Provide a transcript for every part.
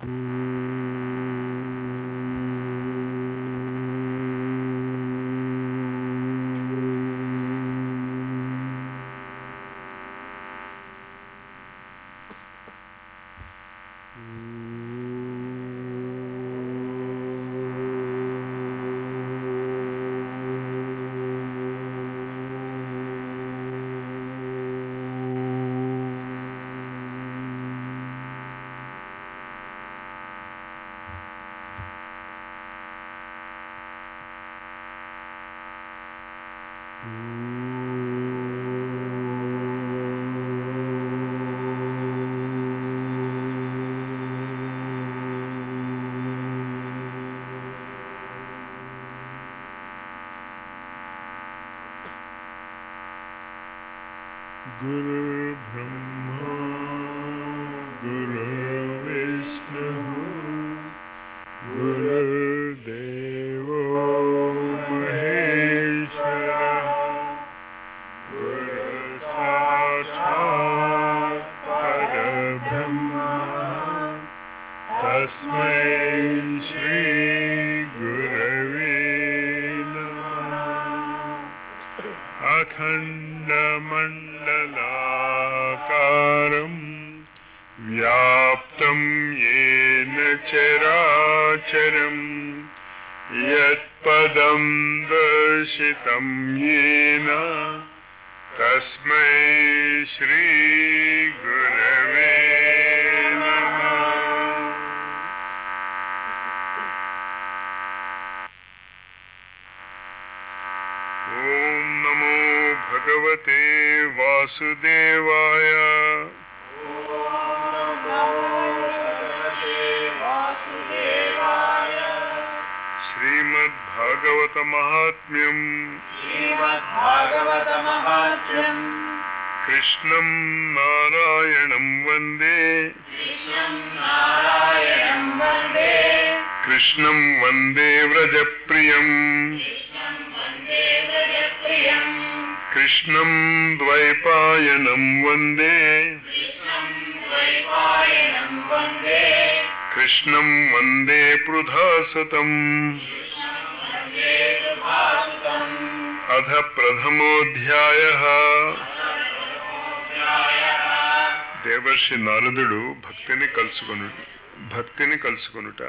गुरुर्ब्रह्मा गुरुर्विष्णुः गुरुर्देवो महेश्वरः गुरुसाक्षात् परब्रह्म तस्मै श्री गुरवे नमः। अखण्डमण्डलाकारं व्याप्तं येन चराचरं यत्पदं दर्शितं येन तस्मै श्री गुरवे नमः। ॐ नमो भगवते वासुदेवाय। श्रीमद्भागवत महात्म्यम् कृष्णं नारायणं वन्दे कृष्णं वन्दे व्रजप्रियम् कृष्णं द्वैपायनं वन्दे कृष्णं वन्दे पृथासुतम्। अथ प्रथमोऽध्यायः। देवर्षि नारदुडु भक्तिनि कలుసుకొనుట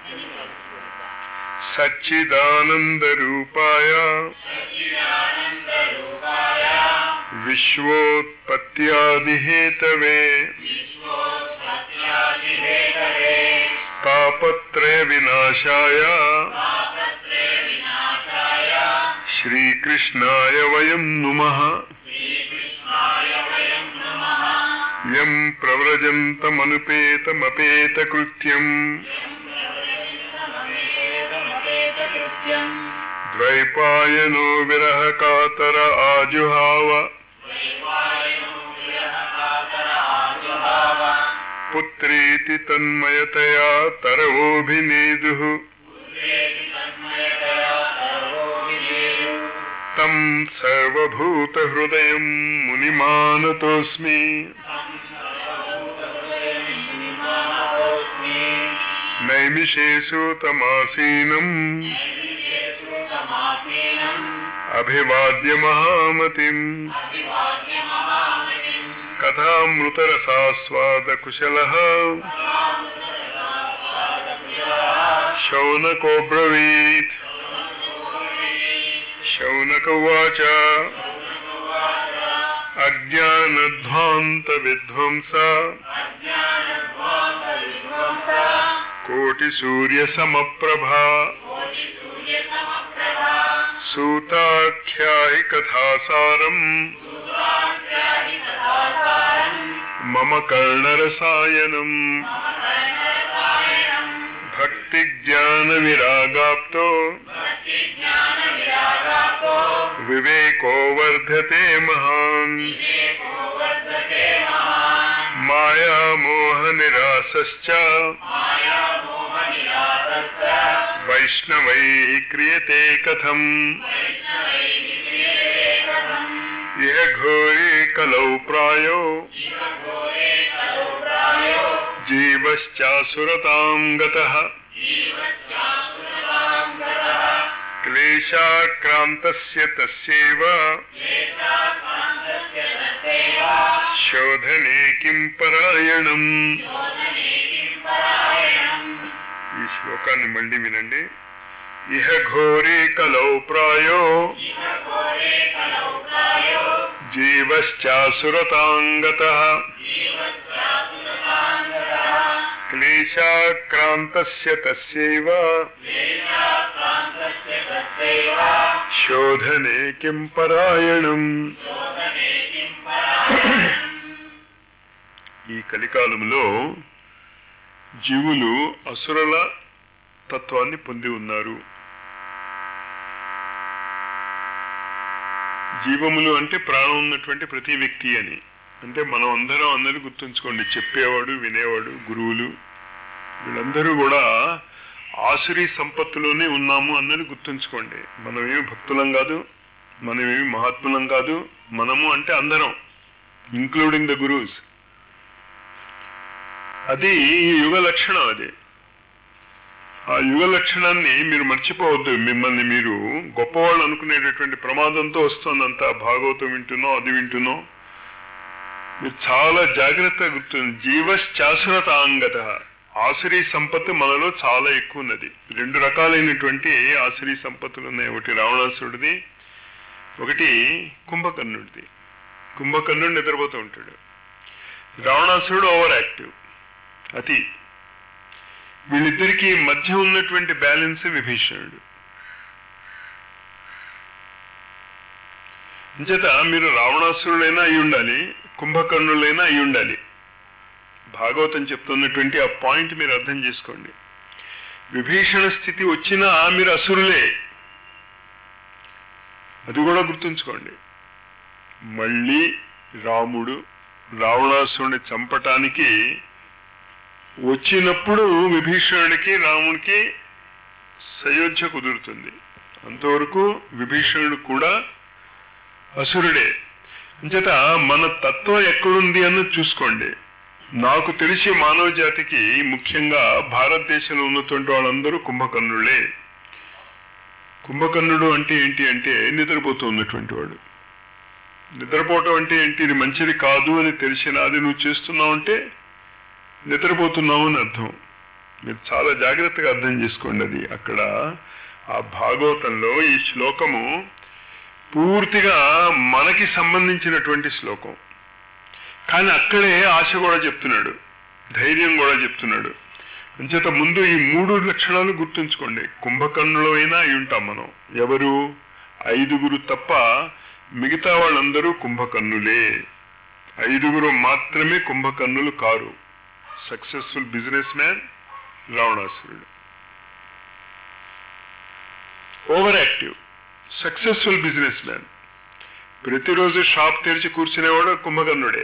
सच्चिदानंद रूपाय विश्वोत्पत्त्यादिहेतवे तापत्रय विनाशाय श्रीकृष्णाय वयं नुमः। यं प्रव्रजन्तमनुपेतमपेतकृत्यम् द्वैपायनो विरहकातर आजुहाव पुत्रेति तन्मयतया तरवोऽभिनेदुः। तं सर्वभूतहृदयं मुनिमानतोऽस्मि। नैमिषेषु तमासीनम् अभिवाद्य महामतिम्। कथामृतरसास्वादकुशलः शौनको ब्रवीत्। शौनक उवाच अज्ञानध्वान्तविध्वंस कोटिसूर्यसमप्रभा सूताख्याहि कथासारम् मम कर्णरसायनम्। भक्तिज्ञानविरागाप्तो विवेको वर्धते महान्। मायामोहनिरासश्च वैष्णवैः क्रियते कथम्। इह घोरे कलौ प्रायो जीव జీవశ్చాసురతాం గతః క్లేశాక్రాంతస్య తస్యైవ శోధనే కిం పరాయణం. ఈ శ్లోకాన్ని మళ్ళీ వినండి. ఇహ ఘోరే కలౌ ప్రాయో జీవశ్చాసురతాం గతః క్లేశాక్రాంతస్య తస్యైవ శోధనే కిం పరాయణం. ఈ కలికాలంలో జీవులు అసురుల తత్వాన్ని పొంది ఉన్నారు. జీవములు అంటే ప్రాణం ఉన్నటువంటి ప్రతి వ్యక్తి అని. అంటే మనం అందరం అన్నది గుర్తుంచుకోండి. చెప్పేవాడు, వినేవాడు, గురువులు, వీళ్ళందరూ కూడా ఆసురీ సంపత్తులోనే ఉన్నాము అన్నది గుర్తుంచుకోండి. మనమేమి భక్తులం కాదు, మనమేమి మహాత్ములం కాదు. మనము అంటే అందరం, ఇంక్లూడింగ్ ద గురూస్. అది యుగ లక్షణం. అది ఆ యుగ లక్షణాన్ని మీరు మర్చిపోవద్దు. మిమ్మల్ని మీరు గొప్పవాళ్ళు అనుకునేటటువంటి ప్రమాదంతో వస్తుందంతా. భాగవతం వింటున్నో అది వింటున్నో మీరు చాలా జాగ్రత్తగా గుర్తుంది. జీవశ్చాసురతాంగత. ఆసురీ సంపత్తు మనలో చాలా ఎక్కువ ఉన్నది. రెండు రకాలైనటువంటి ఆసురీ సంపత్తులు ఉన్నాయి. ఒకటి రావణాసురుడిది, ఒకటి కుంభకర్ణుడిది. కుంభకర్ణుడు నిద్రపోతూ ఉంటాడు. రావణాసురుడు ఓవర్ యాక్టివ్, అతి. వీళ్ళిద్దరికీ మధ్య ఉన్నటువంటి బ్యాలెన్స్ విభీషణుడు. అంచేత మీరు రావణాసురుడైనా అయి ఉండాలి, కుంభకర్ణులైనా అయి ఉండాలి. భాగవతం చెప్తున్నటువంటి ఆ పాయింట్ మీరు అర్థం చేసుకోండి. విభీషణ స్థితి వచ్చినా మీరు అసురులే, అది కూడా గుర్తుంచుకోండి. మళ్ళీ రాముడు రావణాసురుడిని చంపటానికి వచ్చినప్పుడు విభీషణుడికి రాముడికి సయోధ్య కుదురుతుంది. అంతవరకు విభీషణుడు కూడా అసురుడే. అంచేత మన తత్వం ఎక్కడుంది అన్నది చూసుకోండి. నాకు తెలిసి మానవ జాతికి, ముఖ్యంగా భారతదేశంలో ఉన్నటువంటి వాళ్ళందరూ కుంభకర్ణులే. కుంభకర్ణుడు అంటే ఏంటి అంటే నిద్రపోతూ ఉన్నటువంటి వాడు. నిద్రపోవటం అంటే ఏంటి? ఇది మంచిది కాదు అని తెలిసినా అది నువ్వు చేస్తున్నావు అంటే నిద్రపోతున్నావు అని అర్థం. మీరు చాలా జాగ్రత్తగా అర్థం చేసుకోండి. అది అక్కడ ఆ భాగవతంలో ఈ శ్లోకము పూర్తిగా మనకి సంబంధించినటువంటి శ్లోకం. కానీ అక్కడే ఆశ కూడా చెప్తున్నాడు, ధైర్యం కూడా చెప్తున్నాడు. అంచేత ముందు ఈ మూడు లక్షణాలు గుర్తుంచుకోండి. కుంభకర్ణులు అయినా అయి ఉంటాం మనం. ఎవరు? 5 తప్ప మిగతా వాళ్ళందరూ కుంభకర్ణులే. 5 మాత్రమే కుంభకర్ణులు కారు. సక్సెస్ఫుల్ బిజినెస్ మ్యాన్ రావణాసురుడు, over active successful business man. ప్రతిరోజు షాప్ తెరిచి కూర్చునేవాడు కుంభకర్ణుడే.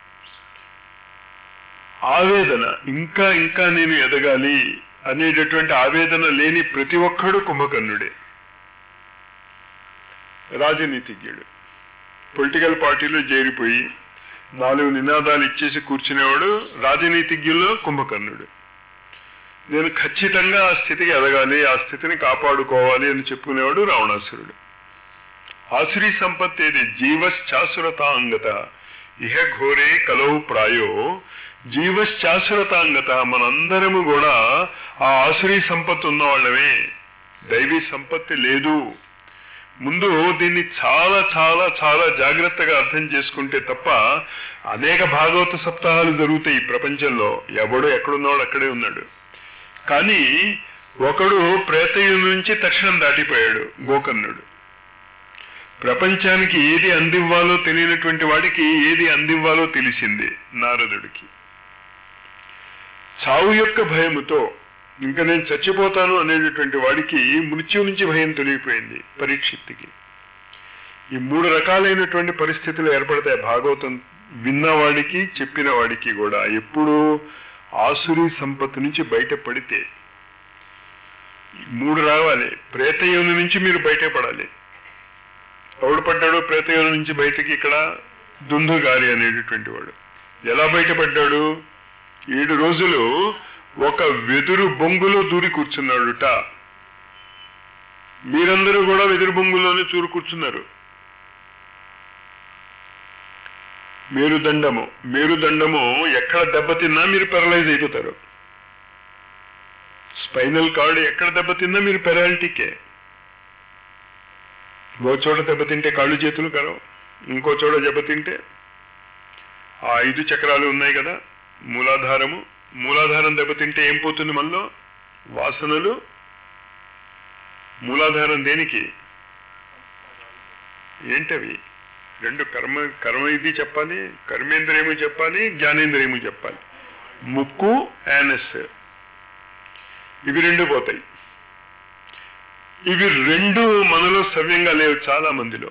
ఆవేదన, ఇంకా ఇంకా నేను ఎదగాలి అనేటటువంటి ఆవేదన లేని ప్రతి ఒక్కడు కుంభకర్ణుడే. రాజనీతిజ్ఞుడు, పొలిటికల్ పార్టీలో చేరిపోయి 4 నినాదాలు ఇచ్చేసి కూర్చునేవాడు రాజనీతిజ్ఞుల్లో కుంభకర్ణుడు. నేను ఖచ్చితంగా ఆ స్థితికి ఎదగాలి, ఆ స్థితిని కాపాడుకోవాలి అని చెప్పుకునేవాడు రావణాసురుడు. ఆసురీ సంపత్తి ఏది? జీవశ్చాసురతాంగత. ఇహ ఘోరే కలౌ ప్రాయో జీవశ్చాసురతాంగత. మనందరము కూడా ఆ ఆసురీ సంపత్తి ఉన్నవాళ్ళమే, దైవీ సంపత్తి లేదు. ముందు దీన్ని చాలా చాలా చాలా జాగ్రత్తగా అర్థం చేసుకుంటే తప్ప అనేక భాగవత సప్తాహాలు జరుగుతాయి ఈ ప్రపంచంలో. ఎవడు ఎక్కడున్నవాడు అక్కడే ఉన్నాడు. కానీ ఒకడు ప్రేతయుగం నుంచి తక్షణం దాటిపోయాడు, గోకర్ణుడు. ప్రపంచానికి ఏది అందివ్వాలో తెలియనటువంటి వాడికి ఏది అందివ్వాలో తెలిసింది నారదుడికి. చావు యొక్క భయముతో ఇంకా నేను చచ్చిపోతాను అనేటటువంటి వాడికి మృత్యు నుంచి భయం తొలగిపోయింది పరీక్షిత్తుకి. ఈ 3 రకాలైనటువంటి పరిస్థితులు ఏర్పడతాయి భాగవతం విన్నవాడికి, చెప్పిన వాడికి కూడా. ఎప్పుడు ఆసురీ సంపత్తి నుంచి బయటపడితే 3 రావాలి. ప్రేతయోని నుంచి మీరు బయటపడాలి. ఎవడు పడ్డాడు ప్రేతయోని నుంచి బయటకి? ఇక్కడ దుందుగారి అనేటటువంటి వాడు. ఎలా బయటపడ్డాడు? 7 రోజులు ఒక వెదురు బొంగులో దూరి కూర్చున్నాడుట. మీరందరూ కూడా వెదురు బొంగులోనే చూరు కూర్చున్నారు. మేరుదండము ఎక్కడ దెబ్బతిన్నా మీరు పెరలైజ్ అయిపోతారు. స్పైనల్ కార్డ్ ఎక్కడ దెబ్బతిన్నా మీరు పెరాలిటీకే. ఓ చోట దెబ్బతింటే కాళ్ళు చేతులు కరవు, ఇంకో చోట దెబ్బతింటే ఆ 5 చక్రాలు ఉన్నాయి కదా, మూలాధారం దెబ్బతింటే ఏం పోతుంది మనలో? వాసనలు. మూలాధారం దేనికి? ఏంటవి? 2 కర్మ ఇది చెప్పాలి, కర్మేంద్రియము చెప్పాలి, జ్ఞానేంద్రియము చెప్పాలి. ముక్కు, యానస్, ఇవి 2 పోతాయి. ఇవి 2 మనలో సవ్యంగా లేవు చాలా మందిలో.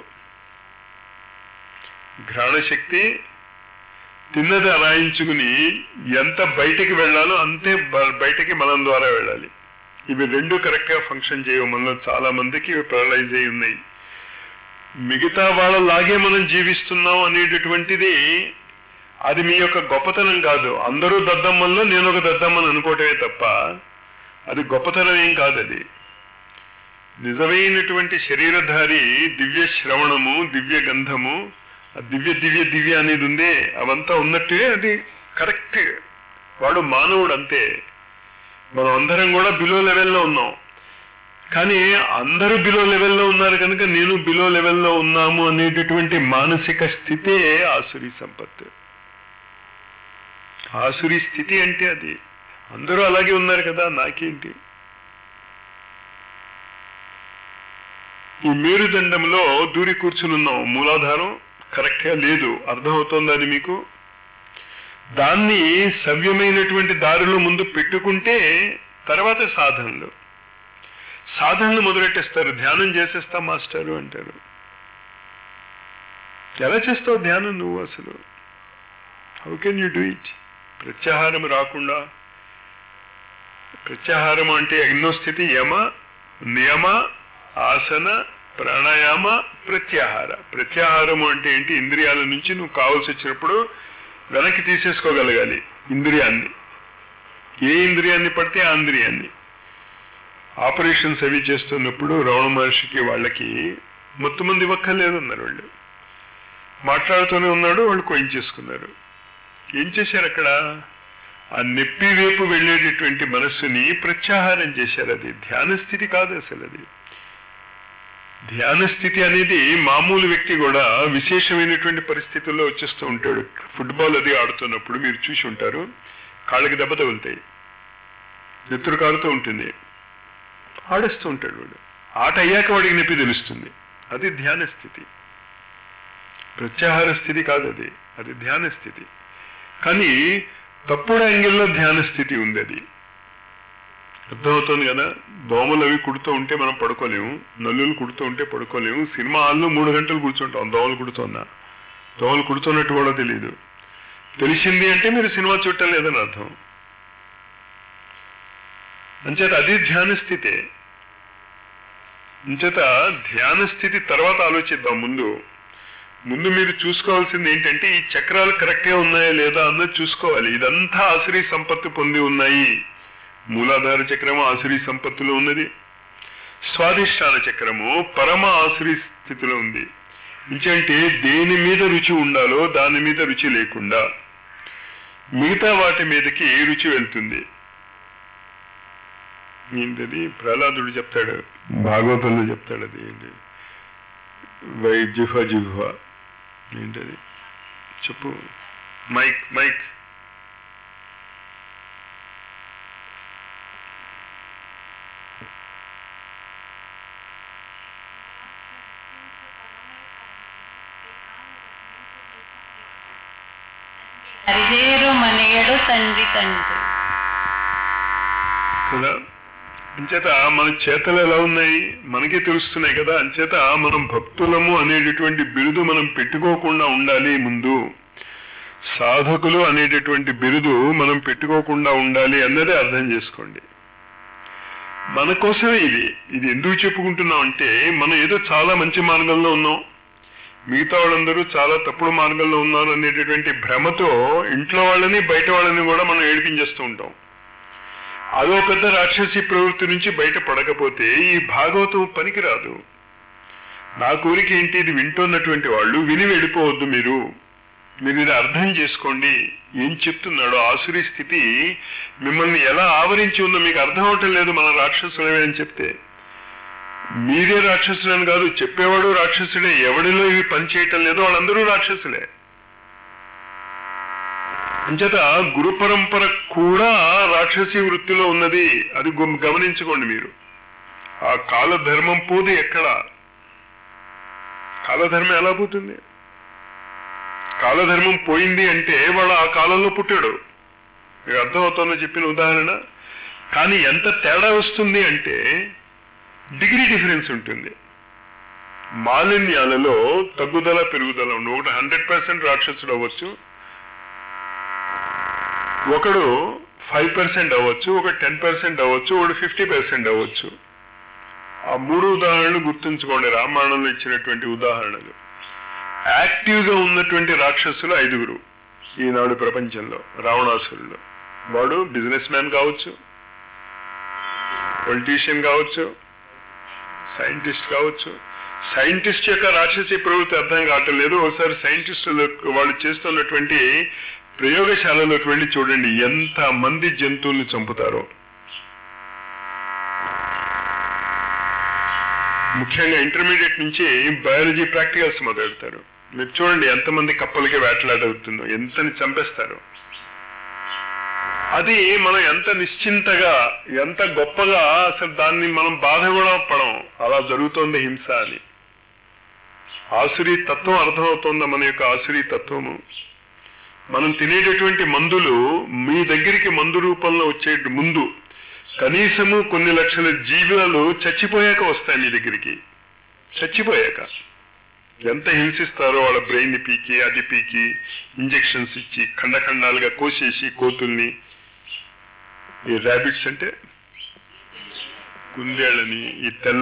ఘ్రాణశక్తి తిన్నది అరాయించుకుని ఎంత బయటికి వెళ్ళాలో అంతే బయటికి మనం ద్వారా వెళ్ళాలి. ఇవి 2 కరెక్ట్ గా ఫంక్షన్ చేయవు మనలో చాలా మందికి. ఇవి పెరలైజ్ అయి ఉన్నాయి. మిగతా వాళ్ళలాగే మనం జీవిస్తున్నాం అనేటటువంటిది అది మీ యొక్క గొప్పతనం కాదు. అందరూ దద్దమ్మల్లో నేను ఒక దద్దమ్మని అనుకోవటమే తప్ప అది గొప్పతనం ఏం కాదు. అది నిజమైనటువంటి శరీరధారి దివ్య శ్రవణము, దివ్య గంధము, దివ్య అనేది ఉందే, అవంతా ఉన్నట్టే అది కరెక్ట్. వాడు మానవుడు అంతే. మనం అందరం కూడా బిలో లెవెల్లో ఉన్నాం. కానీ అందరూ బిలో లెవెల్లో ఉన్నారు కనుక నేను బిలో లెవెల్లో ఉన్నాము అనేటటువంటి మానసిక స్థితే ఆసురీ సంపత్తు. ఆసురీ స్థితి అంటే అది. అందరూ అలాగే ఉన్నారు కదా, నాకేంటి? ఈ మేరుదండంలో దూరి కూర్చునున్నాం. మూలాధారం కరెక్ట్గా లేదు. అర్థమవుతోంది అది మీకు? దాన్ని సవ్యమైనటువంటి దారిలో ముందు పెట్టుకుంటే తర్వాత సాధనలు మొదలెట్టేస్తారు. ధ్యానం చేసేస్తా మాస్టారు అంటారు. ఎలా చేస్తావు ధ్యానం నువ్వు అసలు? How can you do it? ప్రత్యాహారం రాకుండా. ప్రత్యాహారం అంటే ఎన్నో స్థితి? యమ, నియమ, ఆసన, ప్రాణాయామ, ప్రత్యాహార. ప్రత్యాహారము అంటే ఏంటి? ఇంద్రియాల నుంచి నువ్వు కావాల్సి వచ్చినప్పుడు వెనక్కి తీసేసుకోగలగాలి ఇంద్రియాన్ని. ఏ ఇంద్రియాన్ని పడితే ఆ ఇంద్రియాన్ని. ఆపరేషన్స్ అవి చేస్తున్నప్పుడు రమణ మహర్షికి వాళ్ళకి మొత్తం మంది ఇవ్వక్కర్లేదు అన్నారు. వాళ్ళు మాట్లాడుతూనే ఉన్నాడు, వాళ్ళు కోయించేసుకున్నారు. ఏం చేశారు అక్కడ? ఆ నెప్పి వైపు వెళ్ళేటటువంటి మనస్సుని ప్రత్యాహారం చేశారు. అది ధ్యాన స్థితి కాదు అసలు. అది ధ్యాన స్థితి అనేది మామూలు వ్యక్తి కూడా విశేషమైనటువంటి పరిస్థితుల్లో వచ్చేస్తూ ఉంటాడు. ఫుట్బాల్ అది ఆడుతున్నప్పుడు మీరు చూసి ఉంటారు, కాళ్ళకి దెబ్బ తగులుతాయి, నెత్తురు కారుతూ ఉంటుంది, ఆడేస్తూ ఉంటాడు వాడు. ఆట అయ్యాక వాడికి నొప్పి తెలుస్తుంది. అది ధ్యాన స్థితి. ప్రత్యాహార స్థితి కాదు అది. అది ధ్యాన స్థితి. కానీ తప్పుడు యాంగిల్లో ధ్యాన స్థితి ఉంది. అది అర్థమవుతుంది కదా? దోమలు అవి కుడుతూ ఉంటే మనం పడుకోలేము, నల్లులు కుడుతూ ఉంటే పడుకోలేము. సినిమా హాల్లో 3 గంటలు కూర్చుంటాం దోమలు కుడుతున్నా. దోమలు కుడుతున్నట్టు కూడా తెలియదు. తెలిసింది అంటే మీరు సినిమా చూడటం లేదని అర్థం. అంచేత అది ధ్యాన స్థితే. అంచేత ధ్యాన స్థితి తర్వాత ఆలోచిద్దాం. ముందు మీరు చూసుకోవాల్సింది ఏంటంటే ఈ చక్రాలు కరెక్ట్గా ఉన్నాయా లేదా అన్నది చూసుకోవాలి. ఇదంతా ఆసురీ సంపత్తి పొంది ఉన్నాయి. మూలాధార చక్రము ఆసురీ సంపత్తిలో ఉన్నది. స్వాధిష్టాన చక్రము పరమ ఆసురీ స్థితిలో ఉంది. ఇంకంటే దేని మీద రుచి ఉండాలో దాని మీద రుచి లేకుండా మిగతా వాటి మీదకి రుచి వెళ్తుంది. ఏంటది? ప్రహ్లాదుడు చెప్తాడు, భాగవతంలో చెప్తాడు. అది ఏంటి? జిహ్వ ఏంటది చెప్పు. మైక్ హరిహేరు మనయడు తండ్రి కదా. అంచేత మన చేతలు ఎలా ఉన్నాయి మనకే తెలుస్తున్నాయి కదా. అంచేత మనం భక్తులము అనేటటువంటి బిరుదు మనం పెట్టుకోకుండా ఉండాలి. ముందు సాధకులు అనేటటువంటి బిరుదు మనం పెట్టుకోకుండా ఉండాలి అన్నది అర్థం చేసుకోండి. మన కోసమే ఇది ఎందుకు చెప్పుకుంటున్నాం అంటే మనం ఏదో చాలా మంచి మార్గంలో ఉన్నాం, మిగతా వాళ్ళందరూ చాలా తప్పుడు మార్గంలో ఉన్నారు అనేటటువంటి భ్రమతో ఇంట్లో వాళ్ళని బయట వాళ్ళని కూడా మనం ఏడిపించేస్తూ ఉంటాం. అదో పెద్ద రాక్షసి ప్రవృత్తి నుంచి బయట పడకపోతే ఈ భాగవతం పనికిరాదు. నా కోరిక ఏంటి, ఇది వింటున్నటువంటి వాళ్ళు విని వెళ్ళిపోవద్దు. మీరు ఇది అర్థం చేసుకోండి. ఏం చెప్తున్నాడో ఆసురీ స్థితి మిమ్మల్ని ఎలా ఆవరించి ఉందో మీకు అర్థం అవటం లేదు. మన రాక్షసులమే అని చెప్తే మీరే రాక్షసులని కాదు, చెప్పేవాడు రాక్షసుడే. ఎవడిలో ఇవి పని చేయటం లేదో వాళ్ళందరూ రాక్షసులే. అంచేత గురు పరంపర కూడా రాక్షసీ వృత్తిలో ఉన్నది. అది గమనించుకోండి మీరు. ఆ కాలధర్మం పోదు ఎక్కడ. కాలధర్మం ఎలా పోతుంది? కాలధర్మం పోయింది అంటే వాడు ఆ కాలంలో పుట్టాడు. మీకు అర్థమవుతుందో చెప్పిన ఉదాహరణ. కానీ ఎంత తేడా వస్తుంది అంటే డిగ్రీ డిఫరెన్స్ ఉంటుంది. మాలిన్యాలలో తగ్గుదల పెరుగుదల ఉంది. ఒకటి 100% రాక్షసుడు అవ్వచ్చు, ఒకడు 5% అవ్వచ్చు, ఒక 10% అవ్వచ్చు, ఒకడు 50% అవ్వచ్చు. ఆ 3 ఉదాహరణలు గుర్తుంచుకోండి. రామాయణంలో ఇచ్చినటువంటి ఉదాహరణలు. యాక్టివ్గా ఉన్నటువంటి రాక్షసులు 5 ఈనాడు ప్రపంచంలో. రావణాసురుడు వాడు బిజినెస్ మ్యాన్ కావచ్చు, పొలిటీషియన్ కావచ్చు, సైంటిస్ట్ కావచ్చు. సైంటిస్ట్ యొక్క రాక్షసి ప్రవృత్తి అర్థం కావటం లేదు. ఒకసారి సైంటిస్టులు వాళ్ళు చేస్తున్నటువంటి ప్రయోగశాలలోకి వెళ్ళి చూడండి ఎంత మంది జంతువుల్ని చంపుతారో. ముఖ్యంగా ఇంటర్మీడియట్ నుంచి బయాలజీ ప్రాక్టికల్స్ మొదలెడతారు. మీరు చూడండి ఎంతమంది కప్పలకి వేటలాడవుతుందో, ఎంతని చంపేస్తారు. అది మనం ఎంత నిశ్చింతగా, ఎంత గొప్పగా, అసలు దాన్ని మనం బాధ కూడా పడం. అలా జరుగుతోంది హింస అని. ఆసురీ తత్వం అర్థమవుతోందా? మన యొక్క ఆసురీ తత్వము. మనం తినేటటువంటి మందులు మీ దగ్గరికి మందు రూపంలో వచ్చే ముందు కనీసము కొన్ని లక్షల జీవులు చచ్చిపోయాక వస్తాయి మీ దగ్గరికి. చచ్చిపోయాక ఎంత హింసిస్తారో. వాళ్ళ బ్రెయిన్ పీకి, అది పీకి, ఇంజెక్షన్స్ ఇచ్చి ఖండఖండాలుగా కోసేసి కోతుల్ని, ఈ ర్యాబిట్స్ అంటే కుందేళ్ళని, ఈ తెల్ల,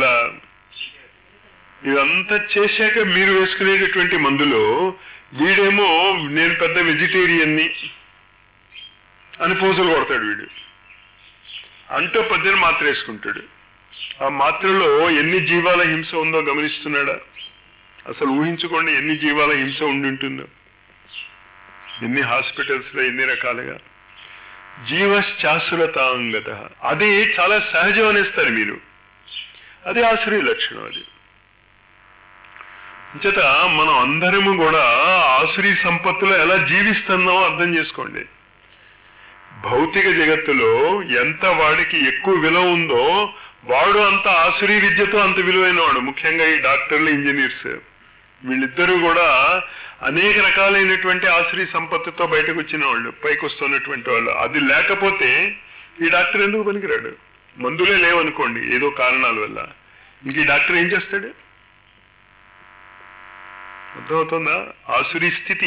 ఇదంతా చేశాక మీరు వేసుకునేటటువంటి మందులో వీడేమో నేను పెద్ద వెజిటేరియన్ని అని పోజులు కొడతాడు. వీడు అంటూ 10 మాత్ర వేసుకుంటాడు. ఆ మాత్రలో ఎన్ని జీవాల హింస ఉందో గమనిస్తున్నాడా? అసలు ఊహించుకోండి ఎన్ని జీవాల హింస ఉంటుందో, ఎన్ని హాస్పిటల్స్ లో ఎన్ని రకాలుగా. జీవశ్చాసురతాంగత, అది చాలా సహజం అనేస్తారు మీరు. అది ఆసురీ లక్షణం. అది చేత మనం అందరము కూడా ఆసురీ సంపత్తులో ఎలా జీవిస్తున్నామో అర్థం చేసుకోండి. భౌతిక జగత్తులో ఎంత వాడికి ఎక్కువ విలువ ఉందో వాడు అంత ఆసురీ విద్యతో అంత విలువైన వాడు. ముఖ్యంగా ఈ డాక్టర్లు, ఇంజనీర్స్, వీళ్ళిద్దరూ కూడా అనేక రకాలైనటువంటి ఆసురీ సంపత్తితో బయటకు వచ్చిన వాళ్ళు, పైకి వస్తున్నటువంటి వాళ్ళు. అది లేకపోతే ఈ డాక్టర్ ఎందుకు పనికిరాడు? మందులే లేవనుకోండి ఏదో కారణాల వల్ల, ఇంక ఈ డాక్టర్ ఏం చేస్తాడు? అర్థమవుతుందా? ఆసురీ స్థితి.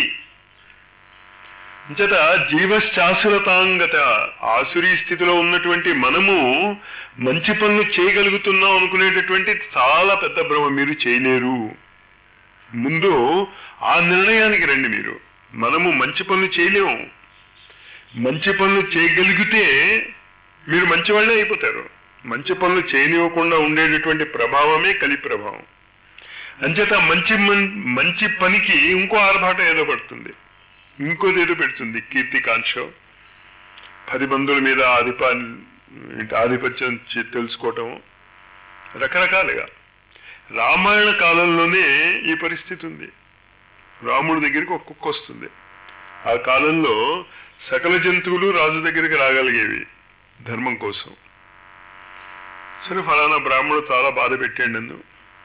అంచేత జీవశ్చాసురతాంగత, ఆసురీ స్థితిలో ఉన్నటువంటి మనము మంచి పనులు చేయగలుగుతున్నాం అనుకునేటటువంటి చాలా పెద్ద భ్రమ. మీరు చేయలేరు. ముందు ఆ నిర్ణయానికి రండి. మీరు మనము మంచి పనులు చేయలేము. మంచి పనులు చేయగలిగితే మీరు మంచి వాళ్ళే అయిపోతారు. మంచి పనులు చేయనివ్వకుండా ఉండేటటువంటి ప్రభావమే కలి ప్రభావం. అంచేత మంచి పనికి ఇంకో ఆర్భాటం ఏదో పడుతుంది, ఇంకోది ఏదో పెడుతుంది. కీర్తి కాంక్ష, 10 మందుల మీద ఆధిపత్యం తెలుసుకోవటం, రకరకాలుగా. రామాయణ కాలంలోనే ఈ పరిస్థితి ఉంది. రాముడి దగ్గరికి ఒక కుక్క వస్తుంది. ఆ కాలంలో సకల జంతువులు రాజు దగ్గరికి రాగలిగేవి ధర్మం కోసం. సరే, ఫలానా బ్రాహ్మణుడు చాలా బాధ పెట్టాడు నన్ను.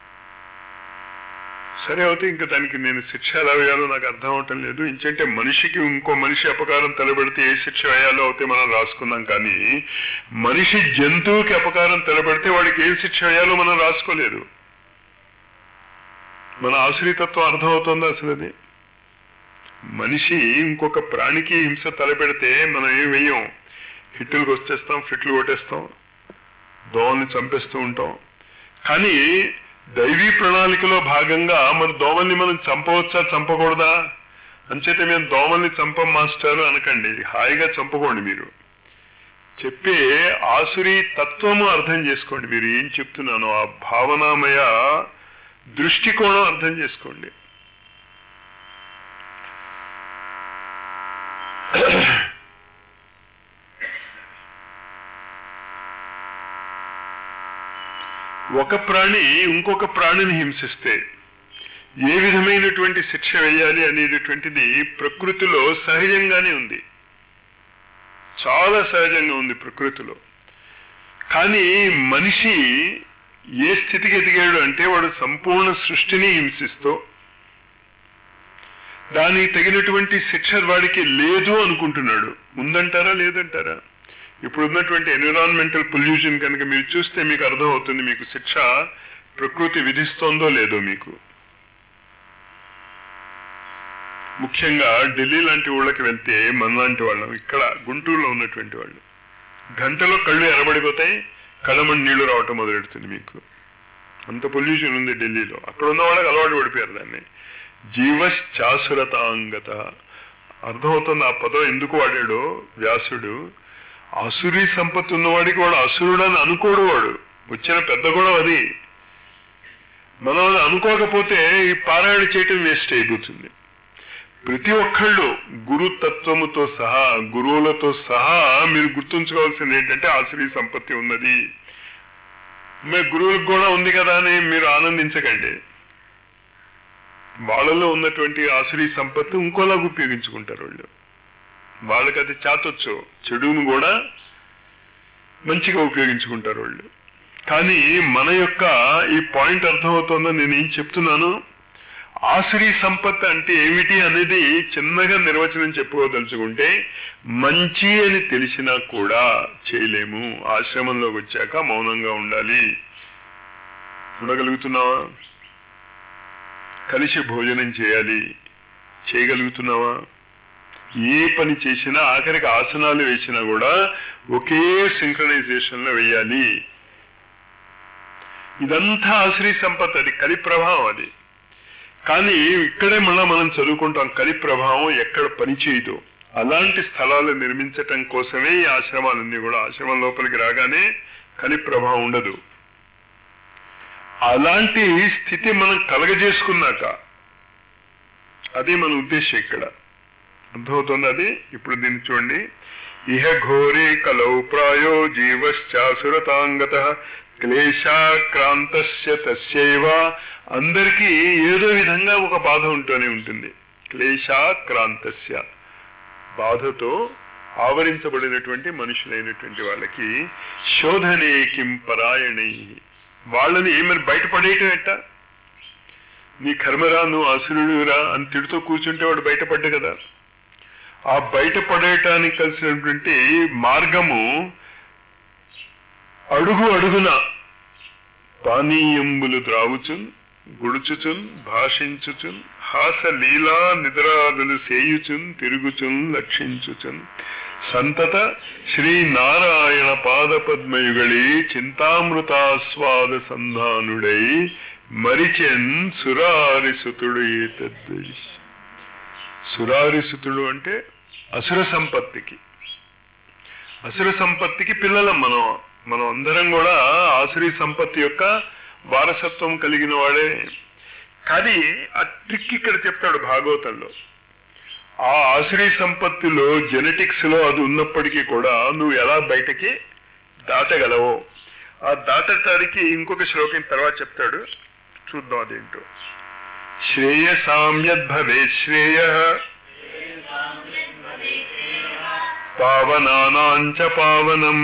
సరే అవుతే ఇంకా దానికి నేను శిక్ష ఎలా వేయాలో నాకు అర్థం అవటం లేదు. ఇంకంటే మనిషికి ఇంకో మనిషి అపకారం తలబెడితే ఏ శిక్ష వేయాలో అయితే మనం రాసుకున్నాం. కానీ మనిషి జంతువుకి అపకారం తలబెడితే వాడికి ఏం శిక్ష వేయాలో మనం రాసుకోలేదు. మన ఆశ్రితత్వం అర్థమవుతుందా అసలు? అది మనిషి ఇంకొక ప్రాణికి హింస తలపెడితే మనం ఏం వెయ్యం. హిట్టులకు వచ్చేస్తాం, ఫిట్లు కొట్టేస్తాం, దోమల్ని చంపేస్తూ ఉంటాం. కానీ దైవీ ప్రణాళికలో భాగంగా మన దోమల్ని మనం చంపవచ్చా చంపకూడదా? అంచేత మేము దోమల్ని చంపం మాస్టర్ అనకండి, హాయిగా చంపుకోండి. మీరు చెప్పే ఆసురీ తత్వము అర్థం చేసుకోండి. మీరు ఏం చెప్తున్నానో ఆ భావనామయ దృష్టికోణం అర్థం చేసుకోండి. ఒక ప్రాణి ఇంకొక ప్రాణిని హింసిస్తే ఏ విధమైనటువంటి శిక్ష వేయాలి అనేటటువంటిది ప్రకృతిలో సహజంగానే ఉంది, చాలా సహజంగా ఉంది ప్రకృతిలో. కానీ మనిషి ఏ స్థితికి ఎదిగాడు అంటే వాడు సంపూర్ణ సృష్టిని హింసిస్తూ దానికి తగినటువంటి శిక్ష వాడికి లేదు అనుకుంటున్నాడు. ఉందంటారా లేదంటారా? ఇప్పుడు ఉన్నటువంటి ఎన్విరాన్మెంటల్ పొల్యూషన్ కనుక మీరు చూస్తే మీకు అర్థం అవుతుంది మీకు శిక్ష ప్రకృతి విధిస్తోందో లేదో. మీకు ముఖ్యంగా ఢిల్లీ లాంటి ఊళ్ళకి వెళ్తే మన లాంటి వాళ్ళం, ఇక్కడ గుంటూరులో ఉన్నటువంటి వాళ్ళు గంటలో కళ్ళు ఎరబడిపోతాయి, కళ్ళమని నీళ్లు రావటం మొదలెడుతుంది. మీకు అంత పొల్యూషన్ ఉంది ఢిల్లీలో. అక్కడ ఉన్న వాళ్ళకి అలవాటు పడిపోయారు దాన్ని. జీవశ్చాసురతాంగత అర్థమవుతుంది ఆ పదం ఎందుకు వాడాడో వ్యాసుడు. అసురీ సంపత్తి ఉన్నవాడికి వాడు అసురుడు అని అనుకోడు. వాడు వచ్చిన పెద్ద గొడవ అది. మనం అది అనుకోకపోతే ఈ పారాయణ చేయటం వేస్ట్ అయిపోతుంది. ప్రతి ఒక్కళ్ళు గురుతత్వముతో సహా, గురువులతో సహా మీరు గుర్తుంచుకోవాల్సింది ఏంటంటే ఆసురీ సంపత్తి ఉన్నది. మరి గురువులకు కూడా ఉంది కదా అని మీరు ఆనందించకండి. వాళ్ళలో ఉన్నటువంటి ఆసురీ సంపత్తి ఇంకోలాగా ఉపయోగించుకుంటారు వాళ్ళు. వాళ్ళకి అది చాతొచ్చు, చెడును కూడా మంచిగా ఉపయోగించుకుంటారు వాళ్ళు. కానీ మన యొక్క ఈ పాయింట్ అర్థమవుతుందో నేను ఏం చెప్తున్నాను. ఆసురీ సంపత్తి అంటే ఏమిటి అనేది చిన్నగా నిర్వచనం చెప్పుకోదలుచుకుంటే, మంచి అని తెలిసినా కూడా చేయలేము. ఆశ్రమంలోకి వచ్చాక మౌనంగా ఉండాలి. ఉండగలుగుతున్నావా? కలిసి భోజనం చేయాలి, చేయగలుగుతున్నావా? ఏ పని చేసినా ఆఖరికి ఆసనాలు వేసినా కూడా ఒకే సింక్రనైజేషన్ లో వేయాలి. ఇదంతా ఆశ్రీ సంపత్తి, అది కలి ప్రభావం అది. కానీ ఇక్కడే మళ్ళా మనం చదువుకుంటాం కలి ప్రభావం ఎక్కడ పనిచేయదు. అలాంటి స్థలాలు నిర్మించటం కోసమే ఈ ఆశ్రమాలన్నీ కూడా. ఆశ్రమం లోపలికి రాగానే కలి ప్రభావం ఉండదు. అలాంటి స్థితి మనం కలగజేసుకున్నాక అది మన ఉద్దేశం ఇక్కడ. అర్థమవుతుంది అది. ఇప్పుడు దీన్ని చూడండి. ఇహ ఘోరే కలౌ ప్రాయో జీవశ్చాసురతాంగత క్లేశాక్రాంతస్య తస్యైవ. అందరికీ ఏదో విధంగా ఒక బాధ ఉంటూనే ఉంటుంది. క్లేశాక్రాంతస్య, బాధతో ఆవరించబడినటువంటి మనుషులైనటువంటి వాళ్ళకి శోధనే కిం పరాయణై, వాళ్ళని మరి బయటపడేయటం ఎట్ట? నీ కర్మరా, నువ్వు అసురుడురా అని తిడుతూ కూర్చుంటే వాడు బయటపడ్డా కదా. ఆ బయటపడేయటానికి కలిసినటువంటి మార్గము అడుగు అడుగున పానీయంబులు త్రావుచున్ గుడుచుచున్ భాషించుచున్ హాస లీలా నిద్రాదులు సేయుచున్ తిరుగుచున్ లక్షించుచున్ సంతత శ్రీనారాయణ పాదపద్మయుగళి చింతామృతాస్వాద సంధానుడై మరిచెన్ సురారిసుతుడు. సురారిసుతుడు అంటే అసుర సంపత్తికి, అసుర సంపత్తికి పిల్లలం మనం అందరం కూడా ఆసురీ సంపత్తి యొక్క వారసత్వం కలిగిన వాడే. కానీ ఆ ట్రిక్ ఇక్కడ చెప్తాడు భాగవతంలో. ఆ ఆసురీ సంపత్తిలో జెనెటిక్స్ లో అది ఉన్నప్పటికీ కూడా నువ్వు ఎలా బయటకి దాటగలవో, ఆ దాటటానికి ఇంకొక శ్లోకం తర్వాత చెప్తాడు. చూద్దాం అదేంటో. శ్రేయసామ్యద్భవే శ్రేయ పావనానాంచ పావనం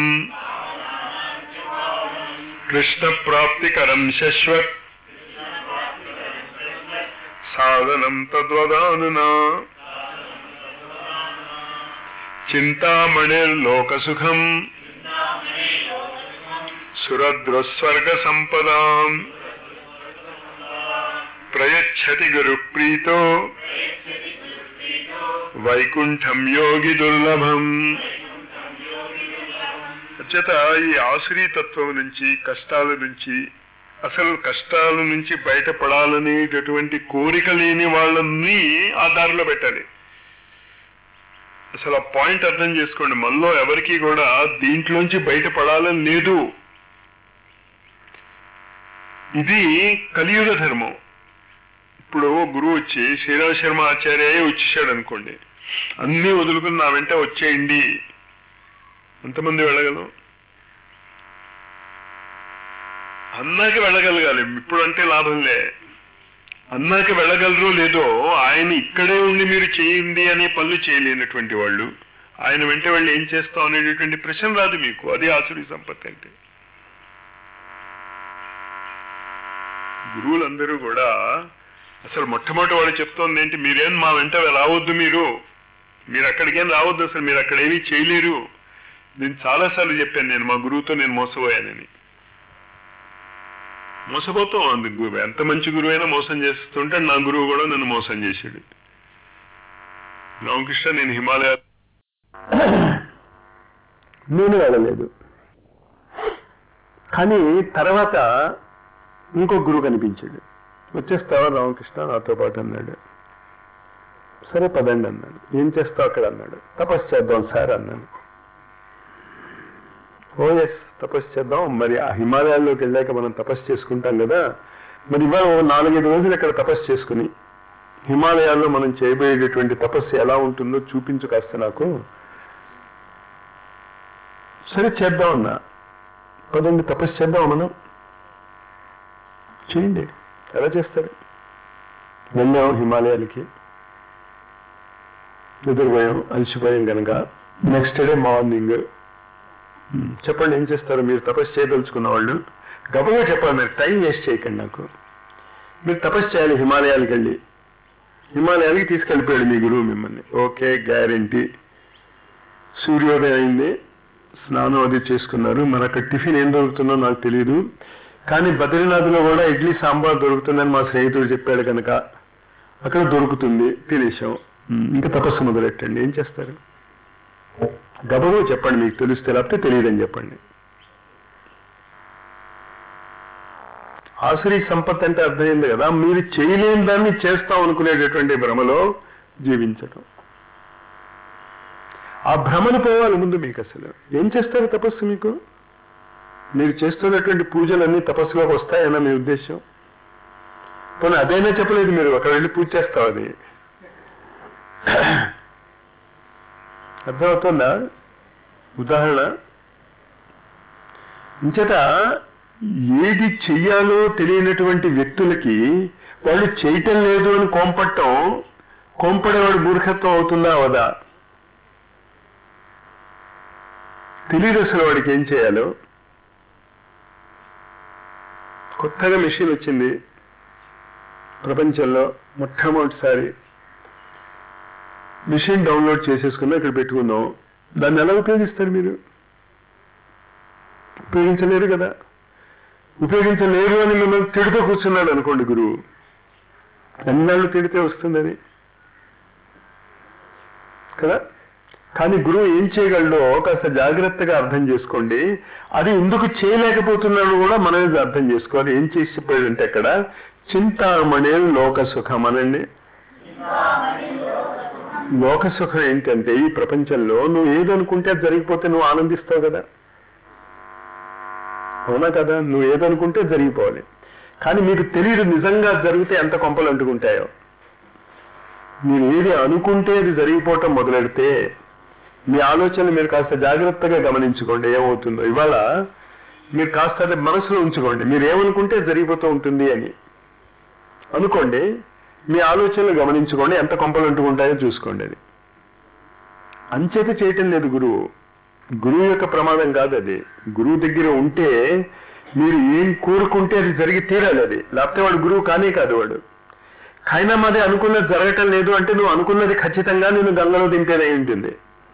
కృష్ణ ప్రాప్తికరం శశ్వత్ సాధనం తద్వదానునా చింతామణిర్లోకసుఖం సురద్రస్వర్గ సంపదాం ప్రయచ్చతి గురుప్రీతో వైకుంఠం యోగి దుర్లభం. అచ్చట ఈ ఆసురీ తత్వం నుంచి, కష్టాల నుంచి అసలు కష్టాల నుంచి బయటపడాలనేటటువంటి కోరిక లేని వాళ్ళని ఆ దారిలో పెట్టాలి. అసలు ఆ పాయింట్ అర్థం చేసుకోండి. మనలో ఎవరికి కూడా దీంట్లోంచి బయటపడాలని లేదు. ఇది కలియుగ ధర్మం. ఇప్పుడు గురువు వచ్చి శ్రీరామ శర్మ ఆచార్య వచ్చేసాడు అనుకోండి, అన్నీ వదులుకుని నా వెంట వచ్చేయండి, ఎంతమంది వెళ్ళగలం? అన్నాకి వెళ్ళగలగాలి. ఇప్పుడు అంటే లాభంలే. అన్నాకి వెళ్ళగలరో లేదో, ఆయన ఇక్కడే ఉండి మీరు చేయండి అనే పనులు చేయలేనటువంటి వాళ్ళు ఆయన వెంట వెళ్ళి ఏం చేస్తాం అనేటటువంటి ప్రశ్న రాదు మీకు. అది ఆసురీ సంపత్తి అంటే. గురువులందరూ కూడా అసలు మొట్టమొదటి వాళ్ళు చెప్తోంది ఏంటి, మీరేం మా వెంట రావద్దు, మీరు అక్కడికేం రావద్దు, అసలు మీరు అక్కడ ఏమీ చేయలేరు. నేను చాలాసార్లు చెప్పాను, నేను మా గురువుతో నేను మోసపోయానని. మోసపోతాం. ఎంత మంచి గురువు అయినా మోసం చేస్తుంటే నా గురువు కూడా నన్ను మోసం చేశాడు. రామకృష్ణ నేను హిమాలయ నేను వెళ్ళలేదు. కానీ తర్వాత ఇంకో గురువు కనిపించాడు. వచ్చేస్తావా రామకృష్ణ నాతో పాటు అన్నాడు. సరే పదండి అన్నాడు. ఏం చేస్తావు అక్కడ అన్నాడు. తపస్సు చేద్దాం సార్ అన్నాను. ఓ ఎస్ తపస్సు చేద్దాం. మరి ఆ హిమాలయాల్లోకి వెళ్ళాక మనం తపస్సు చేసుకుంటాం కదా, మరి ఇవాళ 4-5 రోజులు ఇక్కడ తపస్సు చేసుకుని హిమాలయాల్లో మనం చేయబోయేటటువంటి తపస్సు ఎలా ఉంటుందో చూపించు కాస్త నాకు. సరే చేద్దాం అన్నా. పదండి తపస్సు చేద్దాం, మనం చేయండి. ఎలా చేస్తారు? వెళ్ళాం హిమాలయాలకి, నిద్రపోయాం, అలసిపోయాం కనుక నెక్స్ట్ డే మార్నింగ్ చెప్పండి ఏం చేస్తారు మీరు తపస్సు చేయదలుచుకున్న వాళ్ళు? గబగా చెప్పాలి, మీరు టైం వేస్ట్ చేయకండి నాకు. మీరు తపస్సు చేయాలి హిమాలయాలకు వెళ్ళి. హిమాలయాలకి తీసుకెళ్ళిపోయాడు మీ గురువు మిమ్మల్ని. Okay guarantee. సూర్యోదయం అయింది, స్నానం అది చేసుకున్నారు. మరి అక్కడ టిఫిన్ ఏం దొరుకుతుందో నాకు తెలియదు, కానీ బద్రీనాథ్లో కూడా ఇడ్లీ సాంబార్ దొరుకుతుందని మా స్నేహితుడు చెప్పాడు కనుక అక్కడ దొరుకుతుంది, తినేసాం. ఇంకా తపస్సు మొదలెట్టండి. ఏం చేస్తారు? గబగబా చెప్పండి, మీకు తెలిస్తే, లేకపోతే తెలియదని చెప్పండి. ఆసురీ సంపత్తి అంటే అర్థమైంది కదా. మీరు చేయలేని దాన్ని చేస్తాం అనుకునేటటువంటి భ్రమలో జీవించటం. ఆ భ్రమను పోవాలి ముందు మీకు. అసలు ఏం చేస్తారు తపస్సు? మీకు మీరు చేస్తున్నటువంటి పూజలన్నీ తపస్సులోకి వస్తాయన్న మీ ఉద్దేశం? పోనీ అదైనా చెప్పలేదు మీరు. అక్కడ వెళ్ళి పూజ చేస్తావు, అది అర్థమవుతుందా? ఉదాహరణ ఇంచేత ఏది చెయ్యాలో తెలియనటువంటి వ్యక్తులకి వాళ్ళు చేయటం లేదు అని కోంపట్టం, కోంపడేవాడు మూర్ఖత్వం అవుతుందా అవదా? తెలియదు అసలు వాడికి ఏం చేయాలో. కొత్తగా మెషిన్ వచ్చింది ప్రపంచంలో, మొట్టమొదటిసారి మెషిన్ డౌన్లోడ్ చేసేసుకున్నా ఇక్కడ పెట్టుకుందాం. దాన్ని ఎలా ఉపయోగిస్తారు మీరు? ఉపయోగించలేరు కదా. ఉపయోగించలేరు అని మిమ్మల్ని తిడుతూ కూర్చున్నాడు అనుకోండి గురువు, ఎన్నాళ్ళు తిడితే వస్తుంది అది కదా. కానీ గురువు ఏం చేయగలడో కాస్త జాగ్రత్తగా అర్థం చేసుకోండి. అది ఎందుకు చేయలేకపోతున్నాడు కూడా మనమే అర్థం చేసుకోవాలి. ఏం చేసి చెప్పాడంటే అక్కడ చింతామణి లోక సుఖం అనండి. లోక సుఖం ఏంటంటే ఈ ప్రపంచంలో నువ్వు ఏదనుకుంటే అది జరిగిపోతే నువ్వు ఆనందిస్తావు కదా, అవునా కదా? నువ్వు ఏదనుకుంటే జరిగిపోవాలి. కానీ మీకు తెలియదు నిజంగా జరిగితే ఎంత కొంపలు అంటుకుంటాయో. మీరు ఏది అనుకుంటే అది జరిగిపోవటం మొదలెడితే మీ ఆలోచనలు మీరు కాస్త జాగ్రత్తగా గమనించుకోండి ఏమవుతుందో. ఇవాళ మీరు కాస్త అది మనసులో ఉంచుకోండి. మీరు ఏమనుకుంటే జరిగిపోతూ ఉంటుంది అని అనుకోండి. మీ ఆలోచనలు గమనించుకోండి, ఎంత కొంపలు అంటుకుంటాయో చూసుకోండి. అది అంచేత చేయటం లేదు గురువు. గురువు యొక్క ప్రమాదం కాదు అది. గురువు దగ్గర ఉంటే మీరు ఏం కోరుకుంటే అది జరిగి తీరాలి. అది లేకపోతే వాడు గురువు కానే కాదు. వాడు అయినా మాది అనుకున్నది జరగటం లేదు అంటే నువ్వు అనుకున్నది ఖచ్చితంగా నేను గంగలో దింపేదై ఉంటుంది.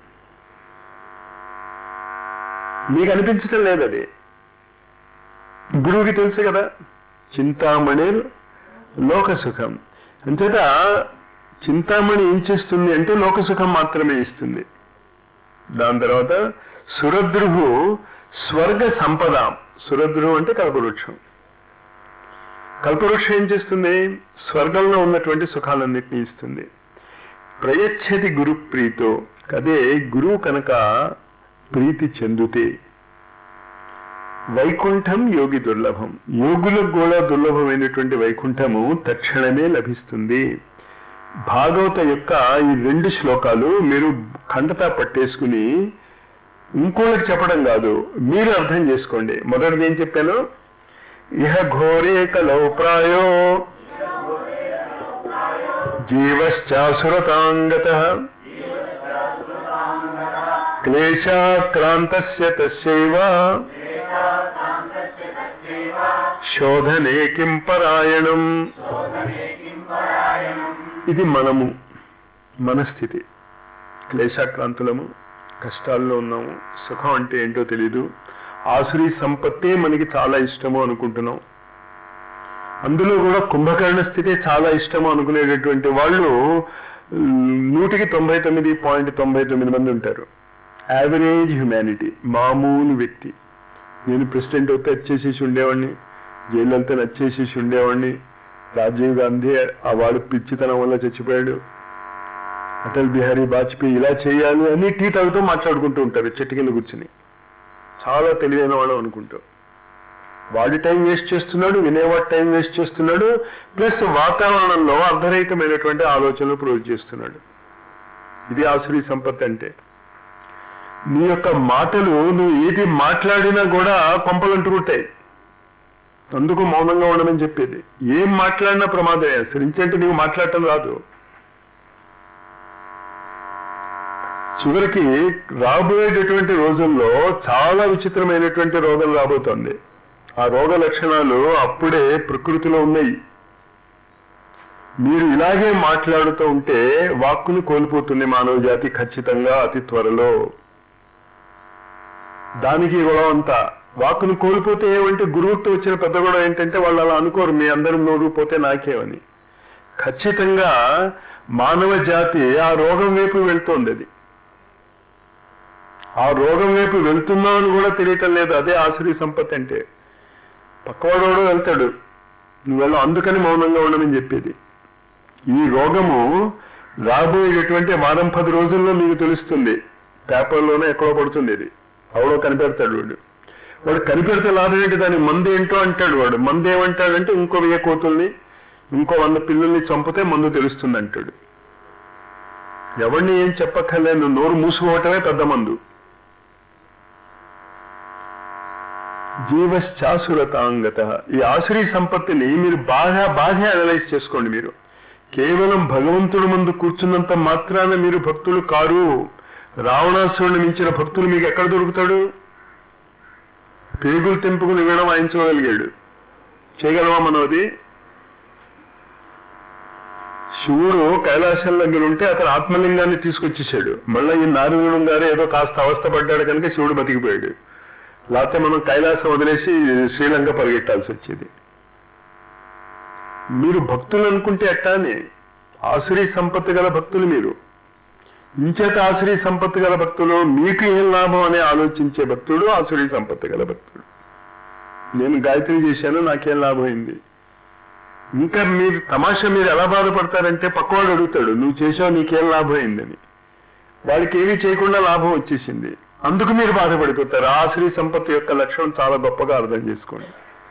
మీకు అనిపించటం లేదు. అది గురువుకి తెలుసు కదా. చింతామణి లోక సుఖం. అంతేత చింతామణి ఏం చేస్తుంది అంటే లోక సుఖం మాత్రమే ఇస్తుంది. దాని తర్వాత సురద్రుహు స్వర్గ సంపద. సురద్రుహు అంటే కల్పవృక్షం. కల్పవృక్షం ఏం చేస్తుంది? స్వర్గంలో ఉన్నటువంటి సుఖాలన్నింటినీ ఇస్తుంది. ప్రయచ్చతి గురు ప్రీతో, అదే గురువు కనుక ప్రీతి చెందితే వైకుంఠం యోగి దుర్లభం, యోగులకు కూడా దుర్లభమైనటువంటి వైకుంఠము తక్షణమే లభిస్తుంది. భాగవత యొక్క ఈ 2 శ్లోకాలు మీరు ఖండతా పట్టేసుకుని ఇంకోళ్ళకి చెప్పడం కాదు, మీరు అర్థం చేసుకోండి. మొదటిది ఏం చెప్పాను? ఇహ ఘోరే కలౌ ప్రాయో జీవశ్చాసురతాంగతః క్లేశాక్రాంతస్య తస్యైవ శోధనే కిం పరాయణం. ఇది మనము, మన స్థితి. క్లేశాక్రాంతులము, కష్టాల్లో ఉన్నాము, సుఖం అంటే ఏంటో తెలీదు, ఆసురీ సంపత్తే మనకి చాలా ఇష్టము అనుకుంటున్నాం. అందులో కూడా కుంభకర్ణ స్థితే చాలా ఇష్టము అనుకునేటటువంటి వాళ్ళు 99.99 మంది ఉంటారు. యావరేజ్ హ్యుమానిటీ, మామూలు వ్యక్తి. నేను ప్రెసిడెంట్ అయితే వచ్చేసేసి ఉండేవాడిని, జైలు వచ్చేసేసి ఉండేవాడిని, రాజీవ్ గాంధీ ఆ వాడు పిచ్చితనం వల్ల చచ్చిపోయాడు, అటల్ బిహారీ వాజ్పేయి ఇలా చేయాలి అని టీ తాగుతూ మాట్లాడుకుంటూ ఉంటారు చెట్టు కింద కూర్చుని. చాలా తెలివైన వాడు అనుకుంటూ వాడి టైం వేస్ట్ చేస్తున్నాడు, వినేవాడి టైం వేస్ట్ చేస్తున్నాడు, ప్లస్ వాతావరణంలో అర్ధరహితమైనటువంటి ఆలోచనలు ప్రొడ్యూస్ చేస్తున్నాడు. ఇది ఆసురీ సంపత్తి అంటే. నీ యొక్క మాటలు నువ్వు ఏది మాట్లాడినా కూడా కొంపలంటుకుంటాయి. అందుకు మౌనంగా ఉండమని చెప్పేది. ఏం మాట్లాడినా ప్రమాదమే. అసలు ఇంకేంటి నీవు మాట్లాడటం రాదు. చివరికి రాబోయేటటువంటి రోజుల్లో చాలా విచిత్రమైనటువంటి రోగం రాబోతోంది. ఆ రోగ లక్షణాలు అప్పుడే ప్రకృతిలో ఉన్నాయి. మీరు ఇలాగే మాట్లాడుతూ ఉంటే వాక్కుని కోల్పోతుంది మానవ జాతి ఖచ్చితంగా అతి త్వరలో. దానికి గొడవ అంతా. వాక్కును కోల్పోతే ఏమంటే గురువుతో వచ్చిన పెద్ద గొడవ ఏంటంటే వాళ్ళు అలా అనుకోరు, మీ అందరం నోరు పోతే నాకేమని. ఖచ్చితంగా మానవ జాతి ఆ రోగం వైపు వెళ్తోంది. అది ఆ రోగం వైపు వెళ్తున్నామని కూడా తెలియటం లేదు. అదే ఆసురీ సంపత్తి అంటే. పక్కవాడోడు వెళ్తాడు, నువ్వు వెళ్ళ, అందుకని మౌనంగా ఉండమని చెప్పేది. ఈ రోగము రాబోయేటటువంటి 10 రోజుల్లో మీకు తెలుస్తుంది. పేపర్లోనే ఎక్కడో పడుతుంది. ఇది ఎవడో కనిపెడతాడు. వాడు కనిపెడితే లాభం ఏంటి? దాని మందు ఏంటో అంటాడు. వాడు మందు ఏమంటాడంటే ఇంకో 1000 కోతుల్ని, ఇంకో 100 పిల్లల్ని చంపితే మందు తెలుస్తుంది అంటాడు. ఎవరిని ఏం చెప్పక్కర్లేదు, నోరు మూసుకోవటమే పెద్ద మందు. జీవశ్చాసురతాంగత. ఈ ఆసురీ సంపత్తిని మీరు బాగా అనలైజ్ చేసుకోండి. మీరు కేవలం భగవంతుడి ముందు కూర్చున్నంత మాత్రాన మీరు భక్తులు కారు. రావణాసురుని మించిన భక్తులు మీకు ఎక్కడ దొరుకుతాడు? పేగులు తెంపుకుని వీణం వాయించగలిగాడు. చేయగలవా మనం అది? శివుడు కైలాసం దగ్గర ఉంటే అతను ఆత్మలింగాన్ని తీసుకొచ్చేసాడు. మళ్ళీ ఈ నారాయణుడు గారు ఏదో కాస్త అవస్థ పడ్డాడు కనుక శివుడు బతికిపోయాడు. లేకపోతే మనం కైలాసం వదిలేసి శ్రీలంక పరిగెట్టాల్సి వచ్చేది. మీరు భక్తులు అనుకుంటే ఎట్టానే ఆసురీ సంపత్తి గల భక్తులు మీరు. ఇంచేత ఆసురీ సంపత్తి గల భక్తులు మీకు ఏం లాభం అని ఆలోచించే భక్తుడు ఆసురీ సంపత్తి గల భక్తుడు. నేను గాయత్రి చేశాను, నాకేం లాభం అయింది? ఇంకా మీరు తమాషా మీరు ఎలా బాధపడతారంటే పక్కవాడు అడుగుతాడు, నువ్వు చేసావు నీకేం లాభం అయిందని. వాడికి ఏమీ చేయకుండా లాభం వచ్చేసింది, అందుకు మీరు బాధపడిపోతారు. ఆసురీ సంపత్తి యొక్క లక్షణం చాలా గొప్పగా అర్థం చేసుకోండి.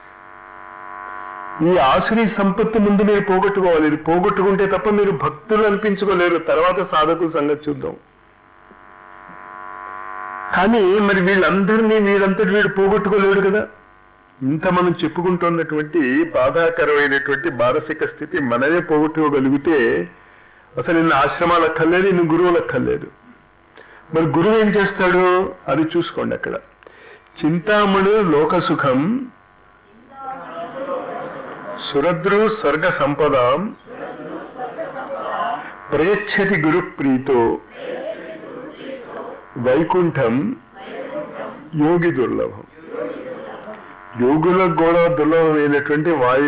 ఈ ఆసురీ సంపత్తి ముందు మీరు పోగొట్టుకోవాలి. ఇది పోగొట్టుకుంటే తప్ప మీరు భక్తులు అనిపించుకోలేరు. తర్వాత సాధకుల సంగతి చూద్దాం. కానీ మరి వీళ్ళందరినీ వీడంతటి వీడు పోగొట్టుకోలేడు కదా. ఇంత మనం చెప్పుకుంటున్నటువంటి బాధాకరమైనటువంటి మానసిక స్థితి మనమే పోగొట్టుకోగలిగితే అసలు ఇన్ని ఆశ్రమాలు అక్కర్లేదు, ఇన్ని గురువులు అక్కర్లేదు. మరి గురువు ఏం చేస్తాడు అది చూసుకోండి. అక్కడ చింతామణి లోకసుఖం సురద్రు స్వర్గ సంపదాం ప్రయచ్చతి గురు ప్రీతో వైకుంఠం యోగి దుర్లభం. యోగులకు కూడా దుర్లభమైనటువంటి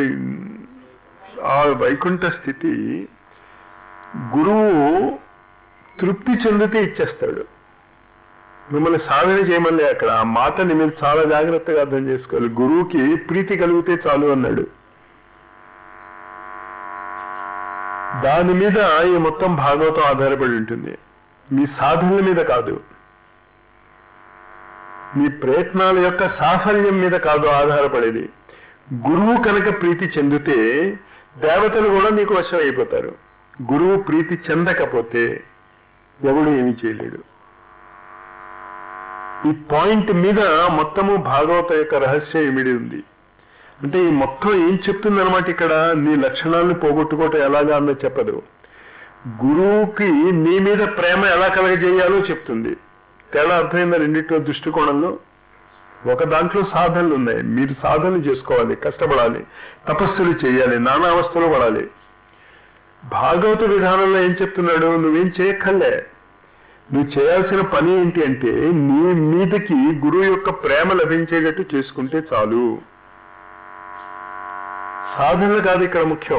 ఆ వైకుంఠ స్థితి గురువు తృప్తి చెందితే ఇచ్చేస్తాడు. మిమ్మల్ని సాధన చేయమని అక్కడ ఆ మాటని మీరు చాలా జాగ్రత్తగా అర్థం చేసుకోవాలి. గురువుకి ప్రీతి కలిగితే చాలు అన్నాడు. దాని మీద ఈ మొత్తం భాగవతం ఆధారపడి ఉంటుంది. మీ సాధనల మీద కాదు, మీ ప్రయత్నాల యొక్క సాఫల్యం మీద కాదు ఆధారపడేది. గురువు కనుక ప్రీతి చెందితే దేవతలు కూడా మీకు వశం అయిపోతారు. గురువు ప్రీతి చెందకపోతే ఎవడు ఏమీ చేయలేడు. ఈ పాయింట్ మీద మొత్తము భాగవత యొక్క రహస్యం ఇమిడి ఉంది. అంటే ఈ మొత్తం ఏం చెప్తుంది అనమాట, ఇక్కడ నీ లక్షణాలను పోగొట్టుకోవటం ఎలాగా అన్నది చెప్పదు. గురువుకి నీ మీద ప్రేమ ఎలా కలగజేయాలో చెప్తుంది. తేడా అర్థమైందా రెండింటిలో దృష్టికోణంలో? ఒక దాంట్లో సాధనలు ఉన్నాయి, మీరు సాధనలు చేసుకోవాలి, కష్టపడాలి, తపస్సులు చేయాలి, నానా అవస్థలు పడాలి. భాగవత విధానంలో ఏం చెప్తున్నాడు, నువ్వేం చేయక్కర్లే. నువ్వు చేయాల్సిన పని ఏంటి అంటే నీ మీదకి గురువు యొక్క ప్రేమ లభించేటట్టు చేసుకుంటే చాలు. సాధనలు కాదు ఇక్కడ ముఖ్యం.